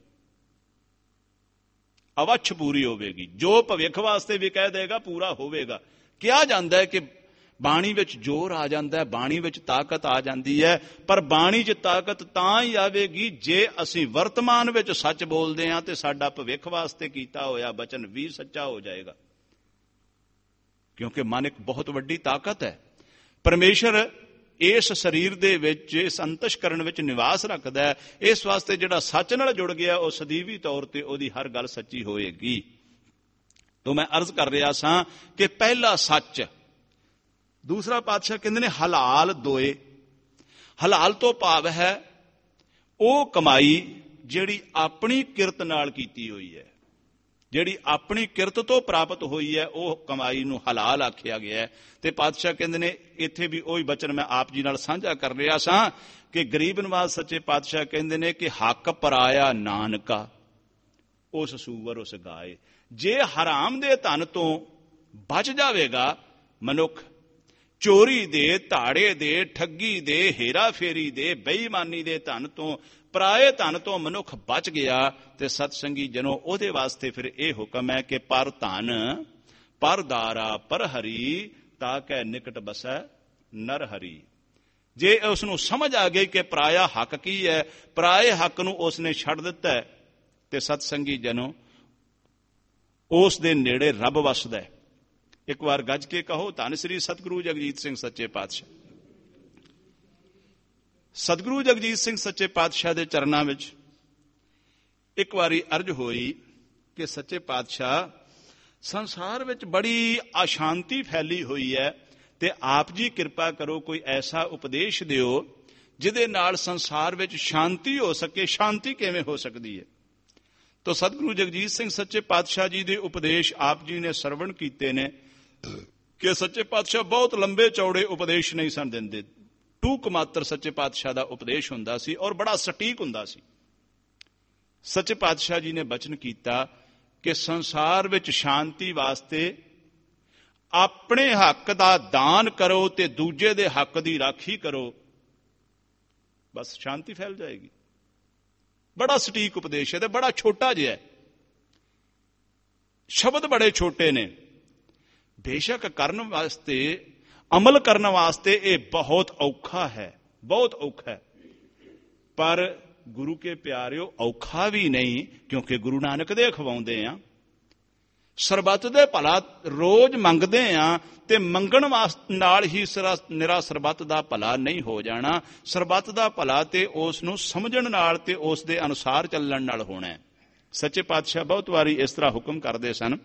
ਅਵੱਛ ਪੂਰੀ ਹੋਵੇਗੀ। ਜੋ ਭਵਿੱਖ ਵਾਸਤੇ ਵੀ ਕਹਿ ਦੇਗਾ ਪੂਰਾ ਹੋਵੇਗਾ। ਕਿਹਾ ਜਾਂਦਾ ਹੈ ਕਿ ਬਾਣੀ ਵਿੱਚ ਜ਼ੋਰ ਆ ਜਾਂਦਾ ਹੈ, ਬਾਣੀ ਵਿੱਚ ਤਾਕਤ ਆ ਜਾਂਦੀ ਹੈ, ਪਰ ਬਾਣੀ 'ਚ ਤਾਕਤ ਤਾਂ ਹੀ ਆਵੇਗੀ ਜੇ ਅਸੀਂ ਵਰਤਮਾਨ ਵਿੱਚ ਸੱਚ ਬੋਲਦੇ ਹਾਂ ਤੇ ਸਾਡਾ ਭਵਿੱਖ ਵਾਸਤੇ ਕੀਤਾ ਹੋਇਆ ਬਚਨ ਵੀ ਸੱਚਾ ਹੋ ਜਾਏਗਾ। ਕਿਉਂਕਿ ਮਨ ਇੱਕ ਬਹੁਤ ਵੱਡੀ ਤਾਕਤ ਹੈ। ਪਰਮੇਸ਼ਰ ਇਸ ਸਰੀਰ ਦੇ ਵਿੱਚ, ਇਸ ਅੰਤਸ਼ਕਰਨ ਵਿੱਚ ਨਿਵਾਸ ਰੱਖਦਾ ਹੈ। ਇਸ ਵਾਸਤੇ ਜਿਹੜਾ ਸੱਚ ਨਾਲ ਜੁੜ ਗਿਆ ਉਹ ਸਦੀਵੀ ਤੌਰ ਤੇ ਉਹਦੀ ਹਰ ਗੱਲ ਸੱਚੀ ਹੋਏਗੀ। ਤੋਂ ਮੈਂ ਅਰਜ਼ ਕਰ ਰਿਹਾ ਸਾਂ ਕਿ ਪਹਿਲਾ ਸੱਚ। ਦੂਸਰਾ ਪਾਤਸ਼ਾਹ ਕਹਿੰਦੇ ਨੇ ਹਲਾਲ ਦੋਏ। ਹਲਾਲ ਤੋਂ ਭਾਵ ਹੈ ਉਹ ਕਮਾਈ ਜਿਹੜੀ ਆਪਣੀ ਕਿਰਤ ਨਾਲ ਕੀਤੀ ਹੋਈ ਹੈ, ਜਿਹੜੀ ਆਪਣੀ ਕਿਰਤ ਤੋਂ ਪ੍ਰਾਪਤ ਹੋਈ ਹੈ, ਉਹ ਕਮਾਈ ਨੂੰ ਹਲਾਲ ਆਖਿਆ ਗਿਆ ਹੈ। ਤੇ ਪਾਤਸ਼ਾਹ ਕਹਿੰਦੇ ਨੇ, ਇੱਥੇ ਵੀ ਉਹੀ ਬਚਨ ਮੈਂ ਆਪ ਜੀ ਨਾਲ ਸਾਂਝਾ ਕਰ ਰਿਹਾ ਸਾਂ ਕਿ ਗਰੀਬ ਨਿਵਾਜ ਸੱਚੇ ਪਾਤਸ਼ਾਹ ਕਹਿੰਦੇ ਨੇ ਕਿ ਹੱਕ ਪਰਾਇਆ ਨਾਨਕਾ ਉਸ ਸੂਵਰ ਉਸ ਗਾਏ। ਜੇ ਹਰਾਮ ਦੇ ਧਨ ਤੋਂ ਬਚ ਜਾਵੇਗਾ ਮਨੁੱਖ, ਚੋਰੀ ਦੇ, ਧਾੜੇ ਦੇ, ਠੱਗੀ ਦੇ, ਹੇਰਾ ਫੇਰੀ ਦੇ, ਬੇਈਮਾਨੀ ਦੇ ਧਨ ਤੋਂ, ਪਰਾਏ ਧਨ ਤੋਂ ਮਨੁੱਖ ਬਚ ਗਿਆ ਤੇ ਸਤਸੰਗੀ ਜਨੋ ਉਹਦੇ ਵਾਸਤੇ ਫਿਰ ਇਹ ਹੁਕਮ ਹੈ ਕਿ ਪਰ ਧਨ ਪਰ ਦਾਰਾ ਪਰ ਹਰੀ ਤਾਂ ਕਿ ਨਿਕਟ ਬਸੈ ਨਰ ਹਰੀ। ਜੇ ਉਸ ਨੂੰ ਸਮਝ ਆ ਗਈ ਕਿ ਪਰਾਇਆ ਹੱਕ ਕੀ ਹੈ, ਪਰਾਏ ਹੱਕ ਨੂੰ ਉਸਨੇ ਛੱਡ ਦਿੱਤਾ ਤੇ ਸਤਸੰਗੀ ਜਨੋ ਉਸ ਦੇ ਨੇੜੇ ਰੱਬ ਵਸਦਾ ਹੈ। ਇੱਕ ਵਾਰ ਗੱਜ ਕੇ ਕਹੋ, ਧੰਨ ਸ੍ਰੀ ਸਤਿਗੁਰੂ ਜਗਜੀਤ ਸਿੰਘ ਸੱਚੇ ਪਾਤਸ਼ਾਹ। ਸਤਿਗੁਰੂ ਜਗਜੀਤ ਸਿੰਘ ਸੱਚੇ ਪਾਤਸ਼ਾਹ ਦੇ ਚਰਨਾਂ ਵਿੱਚ ਇੱਕ ਵਾਰੀ ਅਰਜ਼ ਹੋਈ ਕਿ ਸੱਚੇ ਪਾਤਸ਼ਾਹ, ਸੰਸਾਰ ਵਿੱਚ ਬੜੀ ਅਸ਼ਾਂਤੀ ਫੈਲੀ ਹੋਈ ਹੈ ਤੇ ਆਪ ਜੀ ਕਿਰਪਾ ਕਰੋ, ਕੋਈ ਐਸਾ ਉਪਦੇਸ਼ ਦਿਓ ਜਿਹਦੇ ਨਾਲ ਸੰਸਾਰ ਵਿੱਚ ਸ਼ਾਂਤੀ ਹੋ ਸਕੇ। ਸ਼ਾਂਤੀ ਕਿਵੇਂ ਹੋ ਸਕਦੀ ਹੈ? ਤਾਂ ਸਤਿਗੁਰੂ ਜਗਜੀਤ ਸਿੰਘ ਸੱਚੇ ਪਾਤਸ਼ਾਹ ਜੀ ਦੇ ਉਪਦੇਸ਼ ਆਪ ਜੀ ਨੇ ਸਰਵਣ ਕੀਤੇ ਨੇ ਕਿ ਸੱਚੇ ਪਾਤਸ਼ਾਹ ਬਹੁਤ ਲੰਬੇ ਚੌੜੇ ਉਪਦੇਸ਼ ਨਹੀਂ ਸਨ ਦਿੰਦੇ, ਟੂਕ ਮਾਤਰ ਸੱਚੇ ਪਾਤਸ਼ਾਹ ਦਾ ਉਪਦੇਸ਼ ਹੁੰਦਾ ਸੀ ਔਰ ਬੜਾ ਸਟੀਕ ਹੁੰਦਾ ਸੀ। ਸੱਚੇ ਪਾਤਸ਼ਾਹ ਜੀ ਨੇ ਬਚਨ ਕੀਤਾ ਕਿ ਸੰਸਾਰ ਵਿੱਚ ਸ਼ਾਂਤੀ ਵਾਸਤੇ ਆਪਣੇ ਹੱਕ ਦਾ ਦਾਨ ਕਰੋ ਤੇ ਦੂਜੇ ਦੇ ਹੱਕ ਦੀ ਰਾਖੀ ਕਰੋ, ਬਸ ਸ਼ਾਂਤੀ ਫੈਲ ਜਾਏਗੀ। ਬੜਾ ਸਟੀਕ ਉਪਦੇਸ਼ ਹੈ ਤੇ ਬੜਾ ਛੋਟਾ ਜਿਹਾ ਹੈ, ਸ਼ਬਦ ਬੜੇ ਛੋਟੇ ਨੇ। ਬੇਸ਼ੱਕ ਕਰਨ ਵਾਸਤੇ, ਅਮਲ ਕਰਨ ਵਾਸਤੇ ਇਹ ਬਹੁਤ ਔਖਾ ਹੈ, ਬਹੁਤ ਔਖਾ ਹੈ। ਪਰ ਗੁਰੂ ਕੇ ਪਿਆਰਿਓ ਔਖਾ ਵੀ ਨਹੀਂ, ਕਿਉਂਕਿ ਗੁਰੂ ਨਾਨਕ ਦੇ ਖਵਾਉਂਦੇ ਆ। ਸਰਬੱਤ ਦੇ ਭਲਾ ਰੋਜ਼ ਮੰਗਦੇ ਆ ਤੇ ਮੰਗਣ ਵਾਸਤੇ ਨਾਲ ਹੀ ਨਿਰਾ ਸਰਬੱਤ ਦਾ ਭਲਾ ਨਹੀਂ ਹੋ ਜਾਣਾ। ਸਰਬੱਤ ਦਾ ਭਲਾ ਤੇ ਉਸ ਨੂੰ ਸਮਝਣ ਨਾਲ ਤੇ ਉਸ ਦੇ ਅਨੁਸਾਰ ਚੱਲਣ ਨਾਲ ਹੋਣਾ ਹੈ। ਸੱਚੇ ਪਾਤਸ਼ਾਹ ਬਹੁਤ ਵਾਰੀ ਇਸ ਤਰ੍ਹਾਂ ਹੁਕਮ ਕਰਦੇ ਸਨ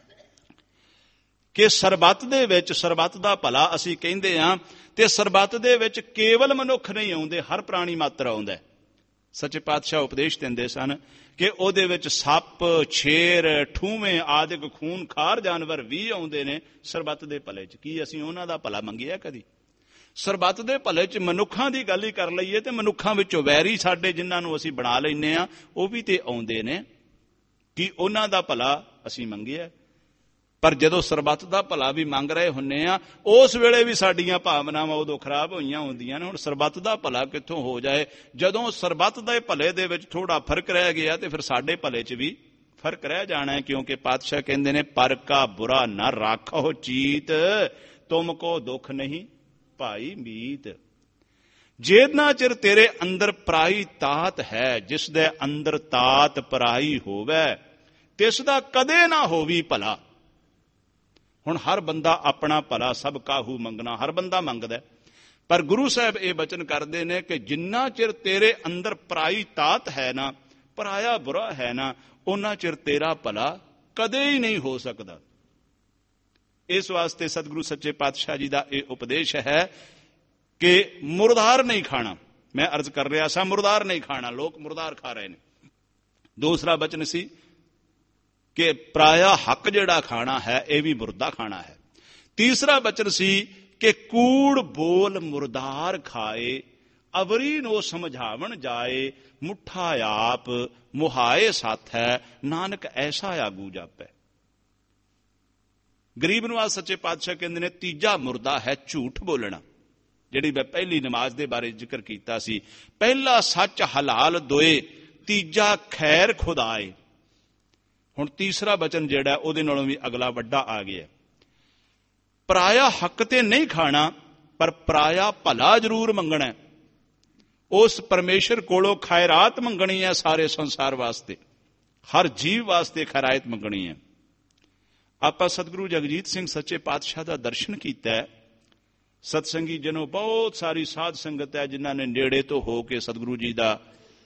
ਕਿ ਸਰਬੱਤ ਦੇ ਵਿੱਚ ਸਰਬੱਤ ਦਾ ਭਲਾ ਅਸੀਂ ਕਹਿੰਦੇ ਆ ਤੇ ਸਰਬੱਤ ਦੇ ਵਿੱਚ ਕੇਵਲ ਮਨੁੱਖ ਨਹੀਂ ਆਉਂਦੇ, ਹਰ ਪ੍ਰਾਣੀ ਮਾਤਰ ਆਉਂਦਾ। ਸੱਚੇ ਪਾਤਸ਼ਾਹ ਉਪਦੇਸ਼ ਦਿੰਦੇ ਸਨ ਕਿ ਉਹਦੇ ਵਿੱਚ ਸੱਪ, ਸ਼ੇਰ, ਠੂਵੇਂ ਆਦਿਕ ਖੂਨਖਾਰ ਜਾਨਵਰ ਵੀ ਆਉਂਦੇ ਨੇ ਸਰਬੱਤ ਦੇ ਭਲੇ 'ਚ। ਕੀ ਅਸੀਂ ਉਹਨਾਂ ਦਾ ਭਲਾ ਮੰਗਿਆ ਕਦੀ? ਸਰਬੱਤ ਦੇ ਭਲੇ 'ਚ ਮਨੁੱਖਾਂ ਦੀ ਗੱਲ ਹੀ ਕਰ ਲਈਏ ਤੇ ਮਨੁੱਖਾਂ ਵਿੱਚੋਂ ਵੈਰੀ ਸਾਡੇ ਜਿਨ੍ਹਾਂ ਨੂੰ ਅਸੀਂ ਬਣਾ ਲੈਂਦੇ ਆ ਉਹ ਵੀ ਤੇ ਆਉਂਦੇ ਨੇ। ਕੀ ਉਹਨਾਂ ਦਾ ਭਲਾ ਅਸੀਂ ਮੰਗਿਆ? ਪਰ ਜਦੋਂ ਸਰਬੱਤ ਦਾ ਭਲਾ ਵੀ ਮੰਗ ਰਹੇ ਹੁੰਨੇ ਆ ਉਸ ਵੇਲੇ ਵੀ ਸਾਡੀਆਂ ਭਾਵਨਾਵਾਂ ਉਦੋਂ ਖਰਾਬ ਹੋਈਆਂ ਹੁੰਦੀਆਂ ਨੇ। ਹੁਣ ਸਰਬੱਤ ਦਾ ਭਲਾ ਕਿੱਥੋਂ ਹੋ ਜਾਏ? ਜਦੋਂ ਸਰਬੱਤ ਦੇ ਭਲੇ ਦੇ ਵਿੱਚ ਥੋੜਾ ਫਰਕ ਰਹਿ ਗਿਆ ਤੇ ਫਿਰ ਸਾਡੇ ਭਲੇ 'ਚ ਵੀ ਫਰਕ ਰਹਿ ਜਾਣਾ ਹੈ। ਕਿਉਂਕਿ ਪਾਤਸ਼ਾਹ ਕਹਿੰਦੇ ਨੇ ਪਰ ਕਾ ਬੁਰਾ ਨਾ ਰਾਖੋ ਚੀਤ, ਤੁਮ ਕੋ ਦੁੱਖ ਨਹੀਂ ਭਾਈ ਮੀਤ। ਜਿੰਨਾ ਚਿਰ ਤੇਰੇ ਅੰਦਰ ਪਰਾਈ ਤਾਤ ਹੈ, ਜਿਸ ਦੇ ਅੰਦਰ ਤਾਤ ਪਰਾਈ ਹੋਵੇ ਤਿਸ ਦਾ ਕਦੇ ਨਾ ਹੋਵੀ ਭਲਾ। ਹੁਣ ਹਰ ਬੰਦਾ ਆਪਣਾ ਭਲਾ ਸਭ ਕਾਹੂ ਮੰਗਣਾ, ਹਰ ਬੰਦਾ ਮੰਗਦਾ, ਪਰ ਗੁਰੂ ਸਾਹਿਬ ਇਹ ਬਚਨ ਕਰਦੇ ਨੇ ਕਿ ਜਿੰਨਾ ਚਿਰ ਤੇਰੇ ਅੰਦਰ ਪਰਾਈ ਤਾਤ ਹੈ ਨਾ, ਪਰਾਇਆ ਬੁਰਾ ਹੈ ਨਾ, ਉਹਨਾਂ ਚਿਰ ਤੇਰਾ ਭਲਾ ਕਦੇ ਹੀ ਨਹੀਂ ਹੋ ਸਕਦਾ। ਇਸ ਵਾਸਤੇ ਸਤਿਗੁਰੂ ਸੱਚੇ ਪਾਤਸ਼ਾਹ ਜੀ ਦਾ ਇਹ ਉਪਦੇਸ਼ ਹੈ ਕਿ ਮੁਰਦਾਰ ਨਹੀਂ ਖਾਣਾ। ਮੈਂ ਅਰਜ਼ ਕਰ ਰਿਹਾ ਸਾਂ ਮੁਰਦਾਰ ਨਹੀਂ ਖਾਣਾ, ਲੋਕ ਮੁਰਦਾਰ ਖਾ ਰਹੇ ਨੇ। ਦੂਸਰਾ ਬਚਨ ਸੀ ਕਿ ਪਰਾਇਆ ਹੱਕ ਜਿਹੜਾ ਖਾਣਾ ਹੈ ਇਹ ਵੀ ਮੁਰਦਾ ਖਾਣਾ ਹੈ। ਤੀਸਰਾ ਬਚਨ ਸੀ ਕਿ ਕੂੜ ਬੋਲ ਮੁਰਦਾਰ ਖਾਏ, ਅਵਰੀ ਨੋ ਸਮਝਾਵਣ ਜਾਏ, ਮੁੱਠਾ ਆਪ ਮੁਹਾਏ ਸਾਥੈ, ਨਾਨਕ ਐਸਾ ਆਗੂ ਜਾਪੈ। ਗਰੀਬ ਨਵਾਜ਼ ਸੱਚੇ ਪਾਤਸ਼ਾਹ ਕਹਿੰਦੇ ਨੇ ਤੀਜਾ ਮੁਰਦਾ ਹੈ ਝੂਠ ਬੋਲਣਾ, ਜਿਹੜੀ ਮੈਂ ਪਹਿਲੀ ਨਮਾਜ਼ ਦੇ ਬਾਰੇ ਜ਼ਿਕਰ ਕੀਤਾ ਸੀ। ਪਹਿਲਾ ਸੱਚ ਹਲਾਲ ਦੋਏ, ਤੀਜਾ ਖੈਰ ਖੁਦਾਏ। ਹੁਣ ਤੀਸਰਾ ਬਚਨ ਜਿਹੜਾ ਉਹਦੇ ਨਾਲੋਂ ਵੀ ਅਗਲਾ ਵੱਡਾ ਆ ਗਿਆ। ਪਰਾਇਆ ਹੱਕ ਤੇ ਨਹੀਂ ਖਾਣਾ, ਪਰ ਪਰਾਇਆ ਭਲਾ ਜ਼ਰੂਰ ਮੰਗਣਾ। ਉਸ ਪਰਮੇਸ਼ਰ ਕੋਲੋਂ ਖੈਰਾਤ ਮੰਗਣੀ ਹੈ ਸਾਰੇ ਸੰਸਾਰ ਵਾਸਤੇ, ਹਰ ਜੀਵ ਵਾਸਤੇ ਖੈਰਾਤ ਮੰਗਣੀ ਹੈ। ਆਪਾਂ ਸਤਿਗੁਰੂ ਜਗਜੀਤ ਸਿੰਘ ਸੱਚੇ ਪਾਤਸ਼ਾਹ ਦਾ ਦਰਸ਼ਨ ਕੀਤਾ। ਸਤਸੰਗੀ ਜਨੋ ਬਹੁਤ ਸਾਰੀ ਸਾਧ ਸੰਗਤ ਹੈ ਜਿਨ੍ਹਾਂ ਨੇ ਨੇੜੇ ਤੋਂ ਹੋ ਕੇ ਸਤਿਗੁਰੂ ਜੀ ਦਾ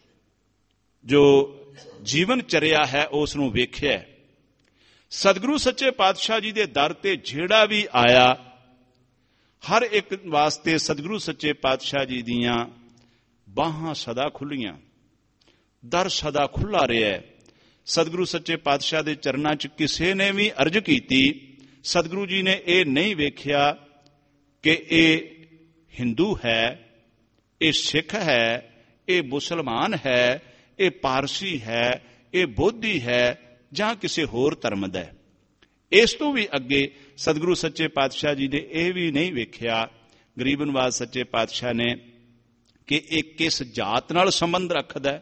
ਜੋ ਜੀਵਨ ਚਰਿਆ ਹੈ ਉਸ ਨੂੰ ਵੇਖਿਆ। ਸਤਿਗੁਰੂ ਸੱਚੇ ਪਾਤਸ਼ਾਹ ਜੀ ਦੇ ਦਰ ਤੇ ਜਿਹੜਾ ਵੀ ਆਇਆ ਹਰ ਇੱਕ ਵਾਸਤੇ ਸਤਿਗੁਰੂ ਸੱਚੇ ਪਾਤਸ਼ਾਹ ਜੀ ਦੀਆਂ ਬਾਹਾਂ ਸਦਾ ਖੁੱਲੀਆਂ, ਦਰ ਸਦਾ ਖੁੱਲਾ ਰਿਹਾ। ਸਤਿਗੁਰੂ ਸੱਚੇ ਪਾਤਸ਼ਾਹ ਦੇ ਚਰਨਾਂ 'ਚ ਕਿਸੇ ਨੇ ਵੀ ਅਰਜ਼ ਕੀਤੀ, ਸਤਿਗੁਰੂ ਜੀ ਨੇ ਇਹ ਨਹੀਂ ਵੇਖਿਆ ਕਿ ਇਹ ਹਿੰਦੂ ਹੈ, ਇਹ ਸਿੱਖ ਹੈ, ਇਹ ਮੁਸਲਮਾਨ ਹੈ, ਇਹ ਪਾਰਸੀ ਹੈ, ਇਹ ਬੋਧੀ ਹੈ ਜਾਂ ਕਿਸੇ ਹੋਰ ਧਰਮ ਦਾ। ਇਸ ਤੋਂ ਵੀ ਅੱਗੇ ਸਤਿਗੁਰੂ ਸੱਚੇ ਪਾਤਸ਼ਾਹ ਜੀ ਨੇ ਇਹ ਵੀ ਨਹੀਂ ਵੇਖਿਆ, ਗਰੀਬ ਨਵਾਜ਼ ਸੱਚੇ ਪਾਤਸ਼ਾਹ ਨੇ, ਕਿ ਇਹ ਕਿਸ ਜਾਤ ਨਾਲ ਸੰਬੰਧ ਰੱਖਦਾ।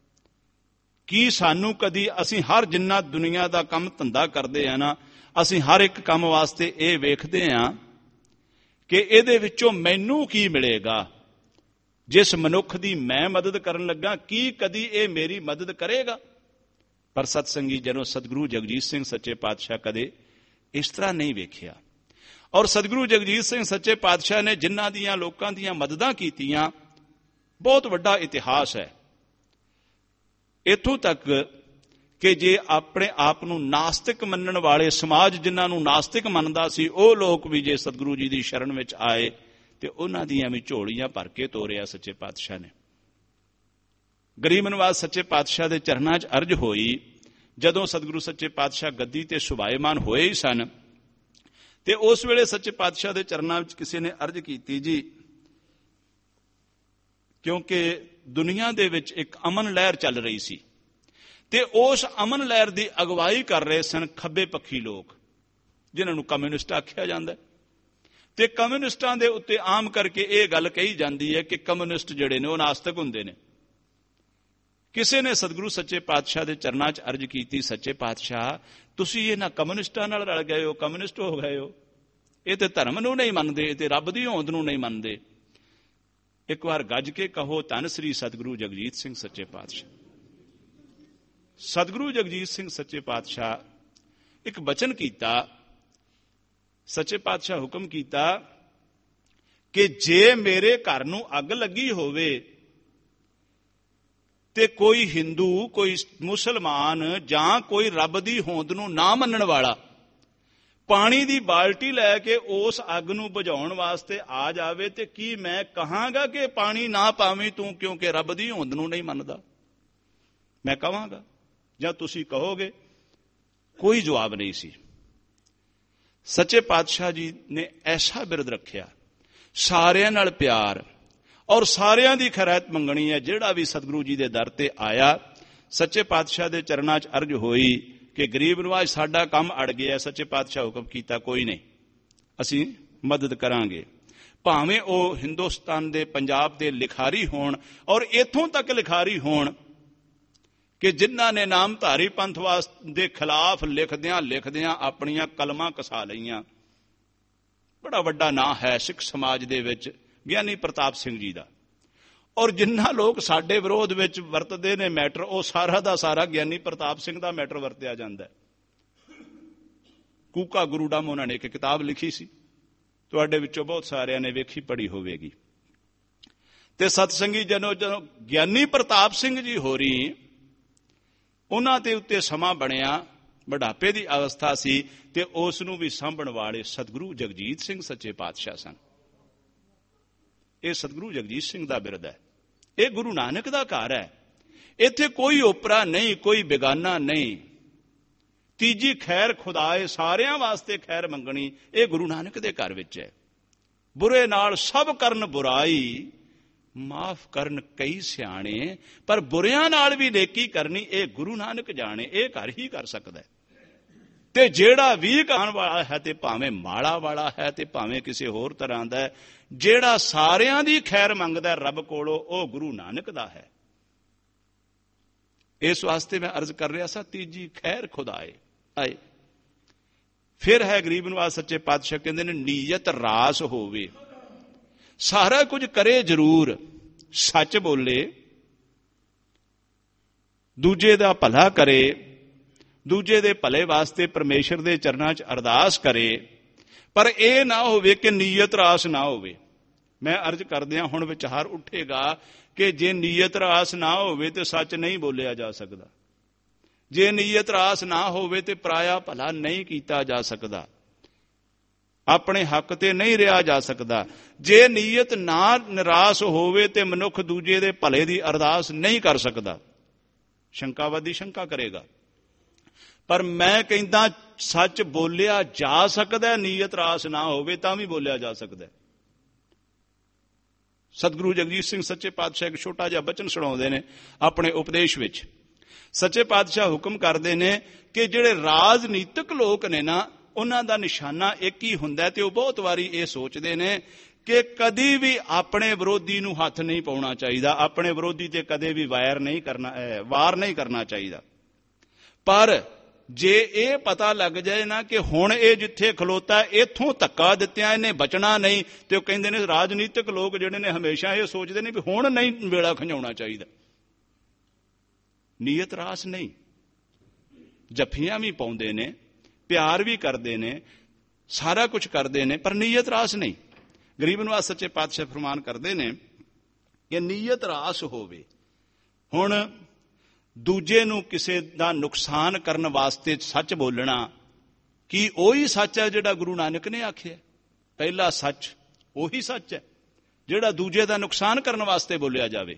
ਕੀ ਸਾਨੂੰ ਕਦੀ ਅਸੀਂ ਹਰ ਜਿੰਨਾ ਦੁਨੀਆ ਦਾ ਕੰਮ ਧੰਦਾ ਕਰਦੇ ਆ ਨਾ, ਅਸੀਂ ਹਰ ਇੱਕ ਕੰਮ ਵਾਸਤੇ ਇਹ ਵੇਖਦੇ ਹਾਂ ਕਿ ਇਹਦੇ ਵਿੱਚੋਂ ਮੈਨੂੰ ਕੀ ਮਿਲੇਗਾ। ਜਿਸ ਮਨੁੱਖ ਦੀ ਮੈਂ ਮਦਦ ਕਰਨ ਲੱਗਾ ਕੀ ਕਦੀ ਇਹ ਮੇਰੀ ਮਦਦ ਕਰੇਗਾ? ਪਰ ਸਤਸੰਗੀ ਜਨੋ ਸਤਿਗੁਰੂ ਜਗਜੀਤ ਸਿੰਘ ਸੱਚੇ ਪਾਤਸ਼ਾਹ ਕਦੇ ਇਸ ਤਰ੍ਹਾਂ ਨਹੀਂ ਵੇਖਿਆ। ਔਰ ਸਤਿਗੁਰੂ ਜਗਜੀਤ ਸਿੰਘ ਸੱਚੇ ਪਾਤਸ਼ਾਹ ਨੇ ਜਿਨ੍ਹਾਂ ਦੀਆਂ ਲੋਕਾਂ ਦੀਆਂ ਮਦਦਾਂ ਕੀਤੀਆਂ, ਬਹੁਤ ਵੱਡਾ ਇਤਿਹਾਸ ਹੈ। ਇੱਥੋਂ ਤੱਕ ਕਿ ਜੇ ਆਪਣੇ ਆਪ ਨੂੰ ਨਾਸਤਿਕ ਮੰਨਣ ਵਾਲੇ ਸਮਾਜ ਜਿਨ੍ਹਾਂ ਨੂੰ ਨਾਸਤਿਕ ਮੰਨਦਾ ਸੀ, ਉਹ ਲੋਕ ਵੀ ਜੇ ਸਤਿਗੁਰੂ ਜੀ ਦੀ ਸ਼ਰਨ ਵਿੱਚ ਆਏ ਤੇ ਉਹਨਾਂ ਦੀਆਂ ਵੀ ਝੋਲੀਆਂ ਭਰ ਕੇ ਤੋਰਿਆ ਸੱਚੇ ਪਾਤਸ਼ਾਹ ਨੇ। ਗਰੀਬ ਨਵਾਜ਼ ਸੱਚੇ ਪਾਤਸ਼ਾਹ ਦੇ ਚਰਨਾਂ 'ਚ ਅਰਜ਼ ਹੋਈ, ਜਦੋਂ ਸਤਿਗੁਰੂ ਸੱਚੇ ਪਾਤਸ਼ਾਹ ਗੱਦੀ ਤੇ ਸੁਭਾਏਮਾਨ ਹੋਏ ਹੀ ਸਨ ਤੇ ਉਸ ਵੇਲੇ ਸੱਚੇ ਪਾਤਸ਼ਾਹ ਦੇ ਚਰਨਾਂ ਵਿੱਚ ਕਿਸੇ ਨੇ ਅਰਜ਼ ਕੀਤੀ, ਜੀ ਕਿਉਂਕਿ ਦੁਨੀਆ ਦੇ ਵਿੱਚ ਇੱਕ ਅਮਨ ਲਹਿਰ ਚੱਲ ਰਹੀ ਸੀ ਤੇ ਉਸ ਅਮਨ ਲਹਿਰ ਦੀ ਅਗਵਾਈ ਕਰ ਰਹੇ ਸਨ ਖੱਬੇ ਪੱਖੀ ਲੋਕ, ਜਿਨ੍ਹਾਂ ਨੂੰ ਕਮਿਊਨਿਸਟ ਆਖਿਆ ਜਾਂਦਾ। ਤੇ ਕਮਿਊਨਿਸਟਾਂ ਦੇ ਉੱਤੇ ਆਮ ਕਰਕੇ ਇਹ ਗੱਲ ਕਹੀ ਜਾਂਦੀ ਹੈ ਕਿ ਕਮਿਊਨਿਸਟ ਜਿਹੜੇ ਨੇ ਉਹ ਨਾਸਤਿਕ ਹੁੰਦੇ ਨੇ। ਕਿਸੇ ਨੇ ਸਤਿਗੁਰੂ ਸੱਚੇ ਪਾਤਸ਼ਾਹ ਦੇ ਚਰਨਾਂ 'ਚ ਅਰਜ਼ ਕੀਤੀ, ਸੱਚੇ ਪਾਤਸ਼ਾਹ ਤੁਸੀਂ ਇਹਨਾਂ ਕਮਿਊਨਿਸਟਾਂ ਨਾਲ ਰਲ ਗਏ ਹੋ, ਕਮਿਊਨਿਸਟ ਹੋ ਗਏ ਹੋ। ਇਹ ਤੇ ਧਰਮ ਨੂੰ ਨਹੀਂ ਮੰਨਦੇ, ਇਹ ਤੇ ਰੱਬ ਦੀ ਹੋਂਦ ਨੂੰ ਨਹੀਂ ਮੰਨਦੇ। ਇੱਕ ਵਾਰ ਗੱਜ ਕੇ ਕਹੋ, ਧੰਨ ਸ੍ਰੀ ਸਤਿਗੁਰੂ ਜਗਜੀਤ ਸਿੰਘ ਸੱਚੇ ਪਾਤਸ਼ਾਹ। ਸਤਿਗੁਰੂ ਜਗਜੀਤ ਸਿੰਘ ਸੱਚੇ ਪਾਤਸ਼ਾਹ ਇੱਕ ਬਚਨ ਕੀਤਾ। ਸੱਚੇ ਪਾਤਸ਼ਾਹ ਹੁਕਮ ਕੀਤਾ ਕਿ ਜੇ ਮੇਰੇ ਘਰ ਨੂੰ ਅੱਗ ਲੱਗੀ ਹੋਵੇ ਤੇ ਕੋਈ ਹਿੰਦੂ, ਕੋਈ ਮੁਸਲਮਾਨ ਜਾਂ ਕੋਈ ਰੱਬ ਦੀ ਹੋਂਦ ਨੂੰ ਨਾ ਮੰਨਣ ਵਾਲਾ ਪਾਣੀ ਦੀ ਬਾਲਟੀ ਲੈ ਕੇ ਉਸ ਅੱਗ ਨੂੰ ਬੁਝਾਉਣ ਵਾਸਤੇ ਆ ਜਾਵੇ ਤੇ ਕੀ ਮੈਂ ਕਹਾਂਗਾ ਕਿ ਪਾਣੀ ਨਾ ਪਾਵੀਂ ਤੂੰ ਕਿਉਂਕਿ ਰੱਬ ਦੀ ਹੋਂਦ ਨੂੰ ਨਹੀਂ ਮੰਨਦਾ? ਮੈਂ ਕਹਾਂਗਾ ਜਾਂ ਤੁਸੀਂ ਕਹੋਗੇ? ਕੋਈ ਜਵਾਬ ਨਹੀਂ ਸੀ। ਸੱਚੇ ਪਾਤਸ਼ਾਹ ਜੀ ਨੇ ਐਸਾ ਬਿਰਦ ਰੱਖਿਆ, ਸਾਰਿਆਂ ਨਾਲ ਪਿਆਰ ਔਰ ਸਾਰਿਆਂ ਦੀ ਖੈਰਾਤ ਮੰਗਣੀ ਹੈ। ਜਿਹੜਾ ਵੀ ਸਤਿਗੁਰੂ ਜੀ ਦੇ ਦਰ ਤੇ ਆਇਆ, ਸੱਚੇ ਪਾਤਸ਼ਾਹ ਦੇ ਚਰਨਾਂ 'ਚ ਅਰਜ਼ ਹੋਈ ਕਿ ਗਰੀਬ ਨਵਾਜ ਸਾਡਾ ਕੰਮ ਅੜ ਗਿਆ। ਸੱਚੇ ਪਾਤਸ਼ਾਹ ਹੁਕਮ ਕੀਤਾ, ਕੋਈ ਨਹੀਂ, ਅਸੀਂ ਮਦਦ ਕਰਾਂਗੇ। ਭਾਵੇਂ ਉਹ ਹਿੰਦੁਸਤਾਨ ਦੇ, ਪੰਜਾਬ ਦੇ ਲਿਖਾਰੀ ਹੋਣ ਔਰ ਇੱਥੋਂ ਤੱਕ ਲਿਖਾਰੀ ਹੋਣ ਕਿ ਜਿਨ੍ਹਾਂ ਨੇ ਨਾਮਧਾਰੀ ਪੰਥ ਵਾਸ ਦੇ ਖਿਲਾਫ ਲਿਖਦਿਆਂ ਲਿਖਦਿਆਂ ਆਪਣੀਆਂ ਕਲਮਾਂ ਕਸਾ ਲਈਆਂ। ਬੜਾ ਵੱਡਾ ਨਾਂ ਹੈ ਸਿੱਖ ਸਮਾਜ ਦੇ ਵਿੱਚ ਗਿਆਨੀ ਪ੍ਰਤਾਪ ਸਿੰਘ ਜੀ ਦਾ, ਔਰ ਜਿੰਨਾ ਲੋਕ ਸਾਡੇ ਵਿਰੋਧ ਵਿੱਚ ਵਰਤਦੇ ਨੇ ਮੈਟਰ, ਉਹ ਸਾਰਾ ਦਾ ਸਾਰਾ ਗਿਆਨੀ ਪ੍ਰਤਾਪ ਸਿੰਘ ਦਾ ਮੈਟਰ ਵਰਤਿਆ ਜਾਂਦਾ। ਕੂਕਾ ਗੁਰੂਡਮ ਉਹਨਾਂ ਨੇ ਇੱਕ ਕਿਤਾਬ ਲਿਖੀ ਸੀ, ਤੁਹਾਡੇ ਵਿੱਚੋਂ ਬਹੁਤ ਸਾਰਿਆਂ ਨੇ ਵੇਖੀ ਪੜ੍ਹੀ ਹੋਵੇਗੀ। ਤੇ ਸਤਸੰਗੀ ਜਨੋ ਜਦੋਂ ਗਿਆਨੀ ਪ੍ਰਤਾਪ ਸਿੰਘ ਜੀ ਹੋਰੀ, ਉਹਨਾਂ ਦੇ ਉੱਤੇ ਸਮਾਂ ਬਣਿਆ, ਬੁਢਾਪੇ ਦੀ ਅਵਸਥਾ ਸੀ ਤੇ ਉਸ ਨੂੰ ਵੀ ਸਾਂਭਣ ਵਾਲੇ ਸਤਿਗੁਰੂ ਜਗਜੀਤ ਸਿੰਘ ਸੱਚੇ ਪਾਤਸ਼ਾਹ ਸਨ। ਇਹ ਸਤਿਗੁਰੂ ਜਗਜੀਤ ਸਿੰਘ ਦਾ ਬਿਰਦ ਹੈ। ਇਹ ਗੁਰੂ ਨਾਨਕ ਦਾ ਘਰ ਹੈ। ਇੱਥੇ ਕੋਈ ਓਪਰਾ ਨਹੀਂ, ਕੋਈ ਬੇਗਾਨਾ ਨਹੀਂ। ਤੀਜੀ ਖੈਰ ਖੁਦਾਏ, ਸਾਰਿਆਂ ਵਾਸਤੇ ਖੈਰ ਮੰਗਣੀ, ਇਹ ਗੁਰੂ ਨਾਨਕ ਦੇ ਘਰ ਵਿੱਚ ਹੈ। ਬੁਰੇ ਨਾਲ ਸਭ ਕਰਨ ਬੁਰਾਈ, ਮਾਫ ਕਰਨ ਕਈ ਸਿਆਣੇ, ਪਰ ਬੁਰਿਆਂ ਨਾਲ ਵੀ ਨੇਕੀ ਕਰਨੀ, ਇਹ ਗੁਰੂ ਨਾਨਕ ਜਾਣੇ। ਇਹ ਘਰ ਹੀ ਕਰ ਸਕਦਾ। ਤੇ ਜਿਹੜਾ ਵੀ ਖਾਣ ਵਾਲਾ ਹੈ, ਤੇ ਭਾਵੇਂ ਮਾੜਾ ਵਾਲਾ ਹੈ ਤੇ ਭਾਵੇਂ ਕਿਸੇ ਹੋਰ ਤਰ੍ਹਾਂ ਦਾ, ਜਿਹੜਾ ਸਾਰਿਆਂ ਦੀ ਖੈਰ ਮੰਗਦਾ ਰੱਬ ਕੋਲੋਂ, ਉਹ ਗੁਰੂ ਨਾਨਕ ਦਾ ਹੈ। ਇਸ ਵਾਸਤੇ ਮੈਂ ਅਰਜ਼ ਕਰ ਰਿਹਾ ਸਾਂ, ਤੀਜੀ ਖੈਰ ਖੁਦਾਏ ਆਏ। ਫਿਰ ਹੈ ਗਰੀਬ ਨਵਾਜ਼ ਸੱਚੇ ਪਾਤਸ਼ਾਹ ਕਹਿੰਦੇ ਨੇ, ਨੀਅਤ ਰਾਸ ਹੋਵੇ, ਸਾਰਾ ਕੁਝ ਕਰੇ ਜ਼ਰੂਰ, ਸੱਚ ਬੋਲੇ, ਦੂਜੇ ਦਾ ਭਲਾ ਕਰੇ, ਦੂਜੇ ਦੇ ਭਲੇ ਵਾਸਤੇ ਪਰਮੇਸ਼ਰ ਦੇ ਚਰਨਾਂ 'ਚ ਅਰਦਾਸ ਕਰੇ, ਪਰ ਇਹ ਨਾ ਹੋਵੇ ਕਿ ਨੀਅਤ ਰਾਸ ਨਾ ਹੋਵੇ। ਮੈਂ ਅਰਜ਼ ਕਰਦਿਆਂ ਹੁਣ ਵਿਚਾਰ ਉੱਠੇਗਾ ਕਿ ਜੇ ਨੀਅਤ ਰਾਸ ਨਾ ਹੋਵੇ ਤੇ ਸੱਚ ਨਹੀਂ ਬੋਲਿਆ ਜਾ ਸਕਦਾ। ਜੇ ਨੀਅਤ ਰਾਸ ਨਾ ਹੋਵੇ ਤੇ ਪਰਾਇਆ ਭਲਾ ਨਹੀਂ ਕੀਤਾ ਜਾ ਸਕਦਾ, ਆਪਣੇ ਹੱਕ ਤੇ ਨਹੀਂ ਰਿਹਾ ਜਾ ਸਕਦਾ। ਜੇ ਨੀਅਤ ਨਾ ਨਿਰਾਸ ਹੋਵੇ ਤੇ ਮਨੁੱਖ ਦੂਜੇ ਦੇ ਭਲੇ ਦੀ ਅਰਦਾਸ ਨਹੀਂ ਕਰ ਸਕਦਾ। ਸ਼ੰਕਾਵਾਦੀ ਸ਼ੰਕਾ ਕਰੇਗਾ, ਪਰ ਮੈਂ ਕਹਿੰਦਾ ਸੱਚ ਬੋਲਿਆ ਜਾ ਸਕਦਾ, ਨੀਅਤ ਰਾਸ ਨਾ ਹੋਵੇ ਤਾਂ ਵੀ ਬੋਲਿਆ ਜਾ ਸਕਦਾ। ਸਤਿਗੁਰੂ ਜਗਜੀਤ ਸਿੰਘ ਸੱਚੇ ਪਾਤਸ਼ਾਹ ਇੱਕ ਛੋਟਾ ਜਿਹਾ ਬਚਨ ਸੁਣਾਉਂਦੇ ਨੇ ਆਪਣੇ ਉਪਦੇਸ਼ ਵਿੱਚ। ਸੱਚੇ ਪਾਤਸ਼ਾਹ ਹੁਕਮ ਕਰਦੇ ਨੇ ਕਿ ਜਿਹੜੇ ਰਾਜਨੀਤਿਕ ਲੋਕ ਨੇ ਨਾ, ਉਹਨਾਂ ਦਾ ਨਿਸ਼ਾਨਾ ਇੱਕ ਹੀ ਹੁੰਦਾ, ਤੇ ਉਹ ਬਹੁਤ ਵਾਰੀ ਇਹ ਸੋਚਦੇ ਨੇ ਕਿ ਕਦੀ ਵੀ ਆਪਣੇ ਵਿਰੋਧੀ ਨੂੰ ਹੱਥ ਨਹੀਂ ਪਾਉਣਾ ਚਾਹੀਦਾ, ਆਪਣੇ ਵਿਰੋਧੀ ਤੇ ਕਦੇ ਵੀ ਵਾਰ ਨਹੀਂ ਕਰਨਾ ਵਾਰ ਨਹੀਂ ਕਰਨਾ ਚਾਹੀਦਾ। ਪਰ ਜੇ ਇਹ ਪਤਾ ਲੱਗ ਜਾਏ ਨਾ ਕਿ ਹੁਣ ਇਹ ਜਿੱਥੇ ਖਲੋਤਾ ਇੱਥੋਂ ਧੱਕਾ ਦਿੱਤਿਆਂ ਇਹਨੇ ਬਚਣਾ ਨਹੀਂ, ਤੇ ਉਹ ਕਹਿੰਦੇ ਨੇ ਰਾਜਨੀਤਿਕ ਲੋਕ ਜਿਹੜੇ ਨੇ ਹਮੇਸ਼ਾ ਇਹ ਸੋਚਦੇ ਨੇ ਵੀ ਹੁਣ ਨਹੀਂ ਵੇਲਾ ਖੰਜਾਉਣਾ ਚਾਹੀਦਾ। ਨੀਅਤ ਰਾਸ ਨਹੀਂ, ਜੱਫੀਆਂ ਵੀ ਪਾਉਂਦੇ ਨੇ, ਪਿਆਰ ਵੀ ਕਰਦੇ ਨੇ, ਸਾਰਾ ਕੁਝ ਕਰਦੇ ਨੇ, ਪਰ ਨੀਅਤ ਰਾਸ ਨਹੀਂ। ਗਰੀਬ ਨਵਾਜ਼ ਸੱਚੇ ਪਾਤਸ਼ਾਹ ਫਰਮਾਨ ਕਰਦੇ ਨੇ ਕਿ ਨੀਅਤ ਰਾਸ ਹੋਵੇ। ਹੁਣ ਦੂਜੇ ਨੂੰ ਕਿਸੇ ਦਾ ਨੁਕਸਾਨ ਕਰਨ ਵਾਸਤੇ ਸੱਚ ਬੋਲਣਾ, ਕੀ ਉਹੀ ਸੱਚ ਹੈ ਜਿਹੜਾ ਗੁਰੂ ਨਾਨਕ ਨੇ ਆਖਿਆ? ਪਹਿਲਾ ਸੱਚ ਉਹੀ ਸੱਚ ਹੈ ਜਿਹੜਾ ਦੂਜੇ ਦਾ ਨੁਕਸਾਨ ਕਰਨ ਵਾਸਤੇ ਬੋਲਿਆ ਜਾਵੇ।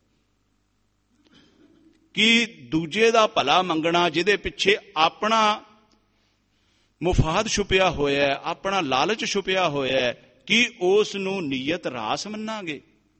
ਕੀ ਦੂਜੇ ਦਾ ਭਲਾ ਮੰਗਣਾ, ਜਿਹਦੇ ਪਿੱਛੇ ਆਪਣਾ ਮੁਫਾਦ ਛੁਪਿਆ ਹੋਇਆ ਹੈ, ਆਪਣਾ ਲਾਲਚ ਛੁਪਿਆ ਹੋਇਆ ਹੈ, ਕੀ ਉਸ ਨੂੰ ਨੀਅਤ ਰਾਸ ਮੰਨਾਂਗੇ?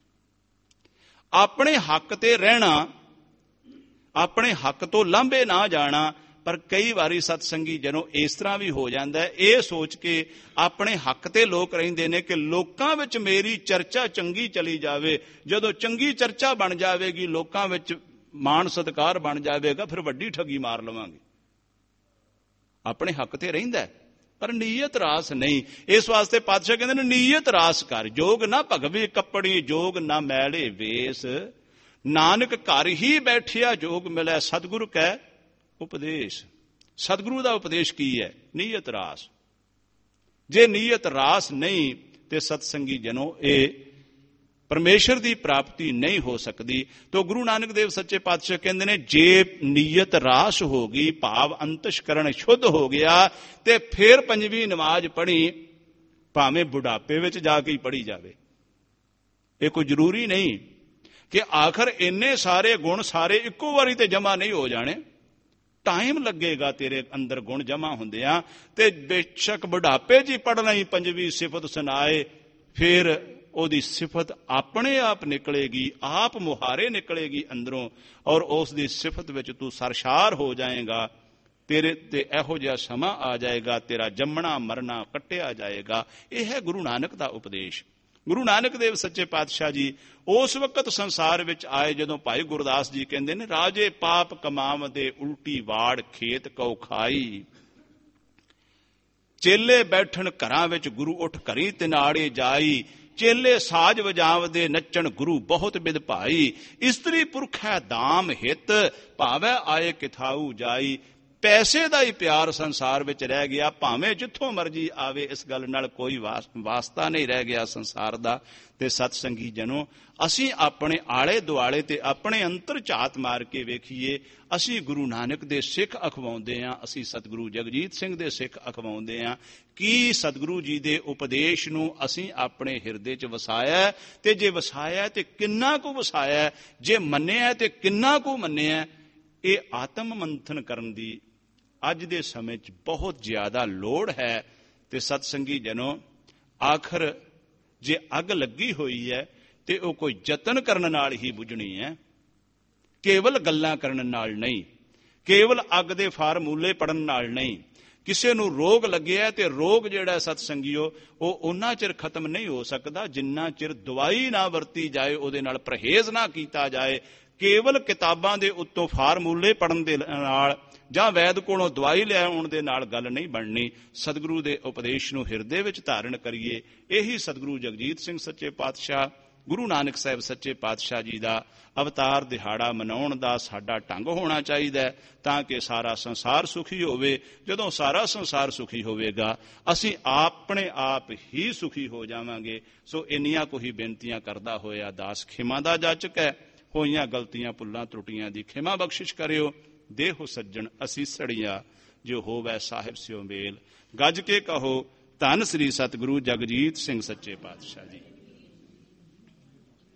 ਆਪਣੇ ਹੱਕ ਤੇ ਰਹਿਣਾ, ਆਪਣੇ ਹੱਕ ਤੋਂ ਲਾਂਭੇ ਨਾ ਜਾਣਾ। ਪਰ ਕਈ ਵਾਰੀ ਸਤਸੰਗੀ ਜਨੋਂ ਇਸ ਤਰ੍ਹਾਂ ਵੀ ਹੋ ਜਾਂਦਾ, ਇਹ ਸੋਚ ਕੇ ਆਪਣੇ ਹੱਕ ਤੇ ਲੋਕ ਰਹਿੰਦੇ ਨੇ ਕਿ ਲੋਕਾਂ ਵਿੱਚ ਮੇਰੀ ਚਰਚਾ ਚੰਗੀ ਚਲੀ ਜਾਵੇ। ਜਦੋਂ ਚੰਗੀ ਚਰਚਾ ਬਣ ਜਾਵੇਗੀ, ਲੋਕਾਂ ਵਿੱਚ ਮਾਣ ਸਤਿਕਾਰ ਬਣ ਜਾਵੇਗਾ, ਫਿਰ ਵੱਡੀ ਠੱਗੀ ਮਾਰ ਲਵਾਂਗੇ। ਆਪਣੇ ਹੱਕ ਤੇ ਰਹਿੰਦਾ, ਪਰ ਨੀਅਤ ਰਾਸ ਨਹੀਂ। ਇਸ ਵਾਸਤੇ ਪਾਤਸ਼ਾਹ ਕਹਿੰਦੇ ਨੇ ਨੀਅਤ ਰਾਸ ਕਰ, ਜੋਗ ਨਾ ਭਗਵੀ ਕੱਪੜੀ, ਜੋਗ ਨਾ ਮੈਲੇ ਵੇਸ, ਨਾਨਕ ਘਰ ਹੀ ਬੈਠਿਆ ਜੋਗ ਮਿਲੈ, ਸਤਿਗੁਰੂ ਕੈ ਉਪਦੇਸ਼। ਸਤਿਗੁਰੂ ਦਾ ਉਪਦੇਸ਼ ਕੀ ਹੈ? ਨੀਅਤ ਰਾਸ। ਜੇ ਨੀਅਤ ਰਾਸ ਨਹੀਂ ਤੇ ਸਤਸੰਗੀ ਜਨੋ ਇਹ ਪਰਮੇਸ਼ਰ ਦੀ ਪ੍ਰਾਪਤੀ ਨਹੀਂ ਹੋ ਸਕਦੀ। ਤੋ ਗੁਰੂ ਨਾਨਕ ਦੇਵ ਸੱਚੇ ਪਾਤਸ਼ਾਹ ਕਹਿੰਦੇ ਨੇ ਜੇ ਨੀਅਤ ਰਾਸ ਹੋ ਗਈ, ਭਾਵ ਅੰਤਸ਼ਕਰਣ ਸ਼ੁੱਧ ਹੋ ਗਿਆ, ਤੇ ਫਿਰ ਪੰਜਵੀਂ ਨਮਾਜ਼ ਪੜ੍ਹੀ, ਭਾਵੇਂ ਬੁਢਾਪੇ ਵਿੱਚ ਜਾ ਕੇ ਹੀ ਪੜ੍ਹੀ ਜਾਵੇ। ਇਹ ਕੋਈ ਜ਼ਰੂਰੀ ਨਹੀਂ ਕਿ ਆਖਰ ਇੰਨੇ ਸਾਰੇ ਗੁਣ ਸਾਰੇ ਇੱਕੋ ਵਾਰੀ ਤੇ ਜਮਾ ਨਹੀਂ ਹੋ ਜਾਣੇ, ਟਾਈਮ ਲੱਗੇਗਾ ਤੇਰੇ ਅੰਦਰ ਗੁਣ ਜਮਾ ਹੁੰਦਿਆਂ। ਤੇ ਬੇਸ਼ੱਕ ਬੁਢਾਪੇ 'ਚ ਹੀ ਪੜ੍ਹਨਾ ਹੀ ਪੰਜਵੀਂ ਸਿਫਤ ਸੁਣਾਏ, ਫਿਰ ਉਹਦੀ ਸਿਫਤ ਆਪਣੇ ਆਪ ਨਿਕਲੇਗੀ, ਆਪ ਮੁਹਾਰੇ ਨਿਕਲੇਗੀ ਅੰਦਰੋਂ, ਔਰ ਉਸ ਦੀ ਸਿਫਤ ਵਿੱਚ ਤੂੰ ਸਰਸ਼ਾਰ ਹੋ ਜਾਏਗਾ। ਤੇਰੇ ਤੇ ਇਹੋ ਜਿਹਾ ਸਮਾਂ ਆ ਜਾਏਗਾ, ਤੇਰਾ ਜੰਮਣਾ ਮਰਨਾ ਕੱਟਿਆ ਜਾਏਗਾ। ਇਹ ਹੈ ਗੁਰੂ ਨਾਨਕ ਦਾ ਉਪਦੇਸ਼। ਗੁਰੂ ਨਾਨਕ ਦੇਵ ਸੱਚੇ ਪਾਤਸ਼ਾਹ ਜੀ ਉਸ ਵਕਤ ਸੰਸਾਰ ਵਿੱਚ ਆਏ ਜਦੋਂ ਭਾਈ ਗੁਰਦਾਸ ਜੀ ਕਹਿੰਦੇ ਨੇ, ਰਾਜੇ ਪਾਪ ਕਮਾਵਦੇ ਉਲਟੀ ਵਾੜ ਖੇਤ ਕਉ ਖਾਈ, ਚੇਲੇ ਬੈਠਣ ਘਰਾਂ ਵਿੱਚ ਗੁਰੂ ਉੱਠ ਘਰੀ ਤਿਨਾੜੇ ਜਾਈ, ਚੇਲੇ ਸਾਜ ਵਜਾਵਦੇ ਨੱਚਣ ਗੁਰੂ ਬਹੁਤ ਬਿਦ ਭਾਈ, ਇਸਤਰੀ ਪੁਰਖੈ ਦਾਮ ਹਿੱਤ ਭਾਵੇਂ ਆਏ ਕਿਥਾਊ ਜਾਈ। ਪੈਸੇ ਦਾ ਹੀ ਪਿਆਰ ਸੰਸਾਰ ਵਿੱਚ ਰਹਿ ਗਿਆ, ਭਾਵੇਂ ਜਿੱਥੋਂ ਮਰਜੀ ਆਵੇ, ਇਸ ਗੱਲ ਨਾਲ ਕੋਈ ਵਾਸਤਾ ਨਹੀਂ ਰਹਿ ਗਿਆ ਸੰਸਾਰ ਦਾ। ਤੇ ਸਤਸੰਗੀ ਜਨੋ, ਅਸੀਂ ਆਪਣੇ ਆਲੇ ਦੁਆਲੇ ਤੇ ਆਪਣੇ ਅੰਤਰ ਝਾਤ ਮਾਰ ਕੇ ਵੇਖੀਏ। ਅਸੀਂ ਗੁਰੂ ਨਾਨਕ ਦੇ ਸਿੱਖ ਅਖਵਾਉਂਦੇ ਹਾਂ, ਅਸੀਂ ਸਤਿਗੁਰੂ ਜਗਜੀਤ ਸਿੰਘ ਦੇ ਸਿੱਖ ਅਖਵਾਉਂਦੇ ਹਾਂ। ਕੀ ਸਤਿਗੁਰੂ ਜੀ ਦੇ ਉਪਦੇਸ਼ ਨੂੰ ਅਸੀਂ ਆਪਣੇ ਹਿਰਦੇ 'ਚ ਵਸਾਇਆ? ਤੇ ਜੇ ਵਸਾਇਆ ਤੇ ਕਿੰਨਾ ਕੁ ਵਸਾਇਆ? ਜੇ ਮੰਨਿਆ ਤੇ ਕਿੰਨਾ ਕੁ ਮੰਨਿਆ? ਇਹ ਆਤਮ ਮੰਥਨ ਕਰਨ ਦੀ ਅੱਜ ਦੇ ਸਮੇਂ 'ਚ ਬਹੁਤ ਜ਼ਿਆਦਾ ਲੋੜ ਹੈ। ਤੇ ਸਤਸੰਗੀ ਜਨੋ, ਆਖਰ ਜੇ ਅੱਗ ਲੱਗੀ ਹੋਈ ਹੈ ਤੇ ਉਹ ਕੋਈ ਯਤਨ ਕਰਨ ਨਾਲ ਹੀ ਬੁਝਣੀ ਹੈ, ਕੇਵਲ ਗੱਲਾਂ ਕਰਨ ਨਾਲ ਨਹੀਂ, ਕੇਵਲ ਅੱਗ ਦੇ ਫਾਰਮੂਲੇ ਪੜਨ ਨਾਲ ਨਹੀਂ। ਕਿਸੇ ਨੂੰ ਰੋਗ ਲੱਗਿਆ ਤੇ ਰੋਗ ਜਿਹੜਾ ਸਤਸੰਗੀਓ ਉਹ ਉਹਨਾਂ ਚਿਰ ਖਤਮ ਨਹੀਂ ਹੋ ਸਕਦਾ ਜਿੰਨਾ ਚਿਰ ਦਵਾਈ ਨਾ ਵਰਤੀ ਜਾਏ, ਉਹਦੇ ਨਾਲ ਪਰਹੇਜ਼ ਨਾ ਕੀਤਾ ਜਾਏ। ਕੇਵਲ ਕਿਤਾਬਾਂ ਦੇ ਉੱਤੋਂ ਫਾਰਮੂਲੇ ਪੜਨ ਦੇ ਨਾਲ ਜਾਂ ਵੈਦ ਕੋਲੋਂ ਦਵਾਈ ਲੈ ਆਉਣ ਦੇ ਨਾਲ ਗੱਲ ਨਹੀਂ ਬਣਨੀ। ਸਤਿਗੁਰੂ ਦੇ ਉਪਦੇਸ਼ ਨੂੰ ਹਿਰਦੇ ਵਿੱਚ ਧਾਰਨ ਕਰੀਏ। ਇਹੀ ਸਤਿਗੁਰੂ ਜਗਜੀਤ ਸਿੰਘ ਸੱਚੇ ਪਾਤਸ਼ਾਹ, ਗੁਰੂ ਨਾਨਕ ਸਾਹਿਬ ਸੱਚੇ ਪਾਤਸ਼ਾਹ ਜੀ ਦਾ ਅਵਤਾਰ ਦਿਹਾੜਾ ਮਨਾਉਣ ਦਾ ਸਾਡਾ ਢੰਗ ਹੋਣਾ ਚਾਹੀਦਾ, ਤਾਂ ਕਿ ਸਾਰਾ ਸੰਸਾਰ ਸੁਖੀ ਹੋਵੇ। ਜਦੋਂ ਸਾਰਾ ਸੰਸਾਰ ਸੁਖੀ ਹੋਵੇਗਾ, ਅਸੀਂ ਆਪਣੇ ਆਪ ਹੀ ਸੁਖੀ ਹੋ ਜਾਵਾਂਗੇ। ਸੋ ਇੰਨੀਆਂ ਕੁ ਹੀ ਬੇਨਤੀਆਂ ਕਰਦਾ ਹੋਇਆ ਦਾਸ ਖਿਮਾ ਦਾ ਜਾਚਕ ਹੈ। ਹੋਈਆਂ ਗਲਤੀਆਂ ਭੁੱਲਾਂ ਤਰੁੱਟੀਆਂ ਦੀ ਖਿਮਾ ਬਖਸ਼ਿਸ਼ ਕਰਿਓ। ਦੇਹੋ ਸੱਜਣ ਅਸੀਸੜੀਆ, ਜੋ ਹੋਵੈ ਸਾਹਿਬ ਸਿਓ ਮੇਲ। ਗੱਜ ਕੇ ਕਹੋ ਧੰਨ ਸ੍ਰੀ ਸਤਿਗੁਰੂ ਜਗਜੀਤ ਸਿੰਘ ਸੱਚੇ ਪਾਤਸ਼ਾਹ ਜੀ।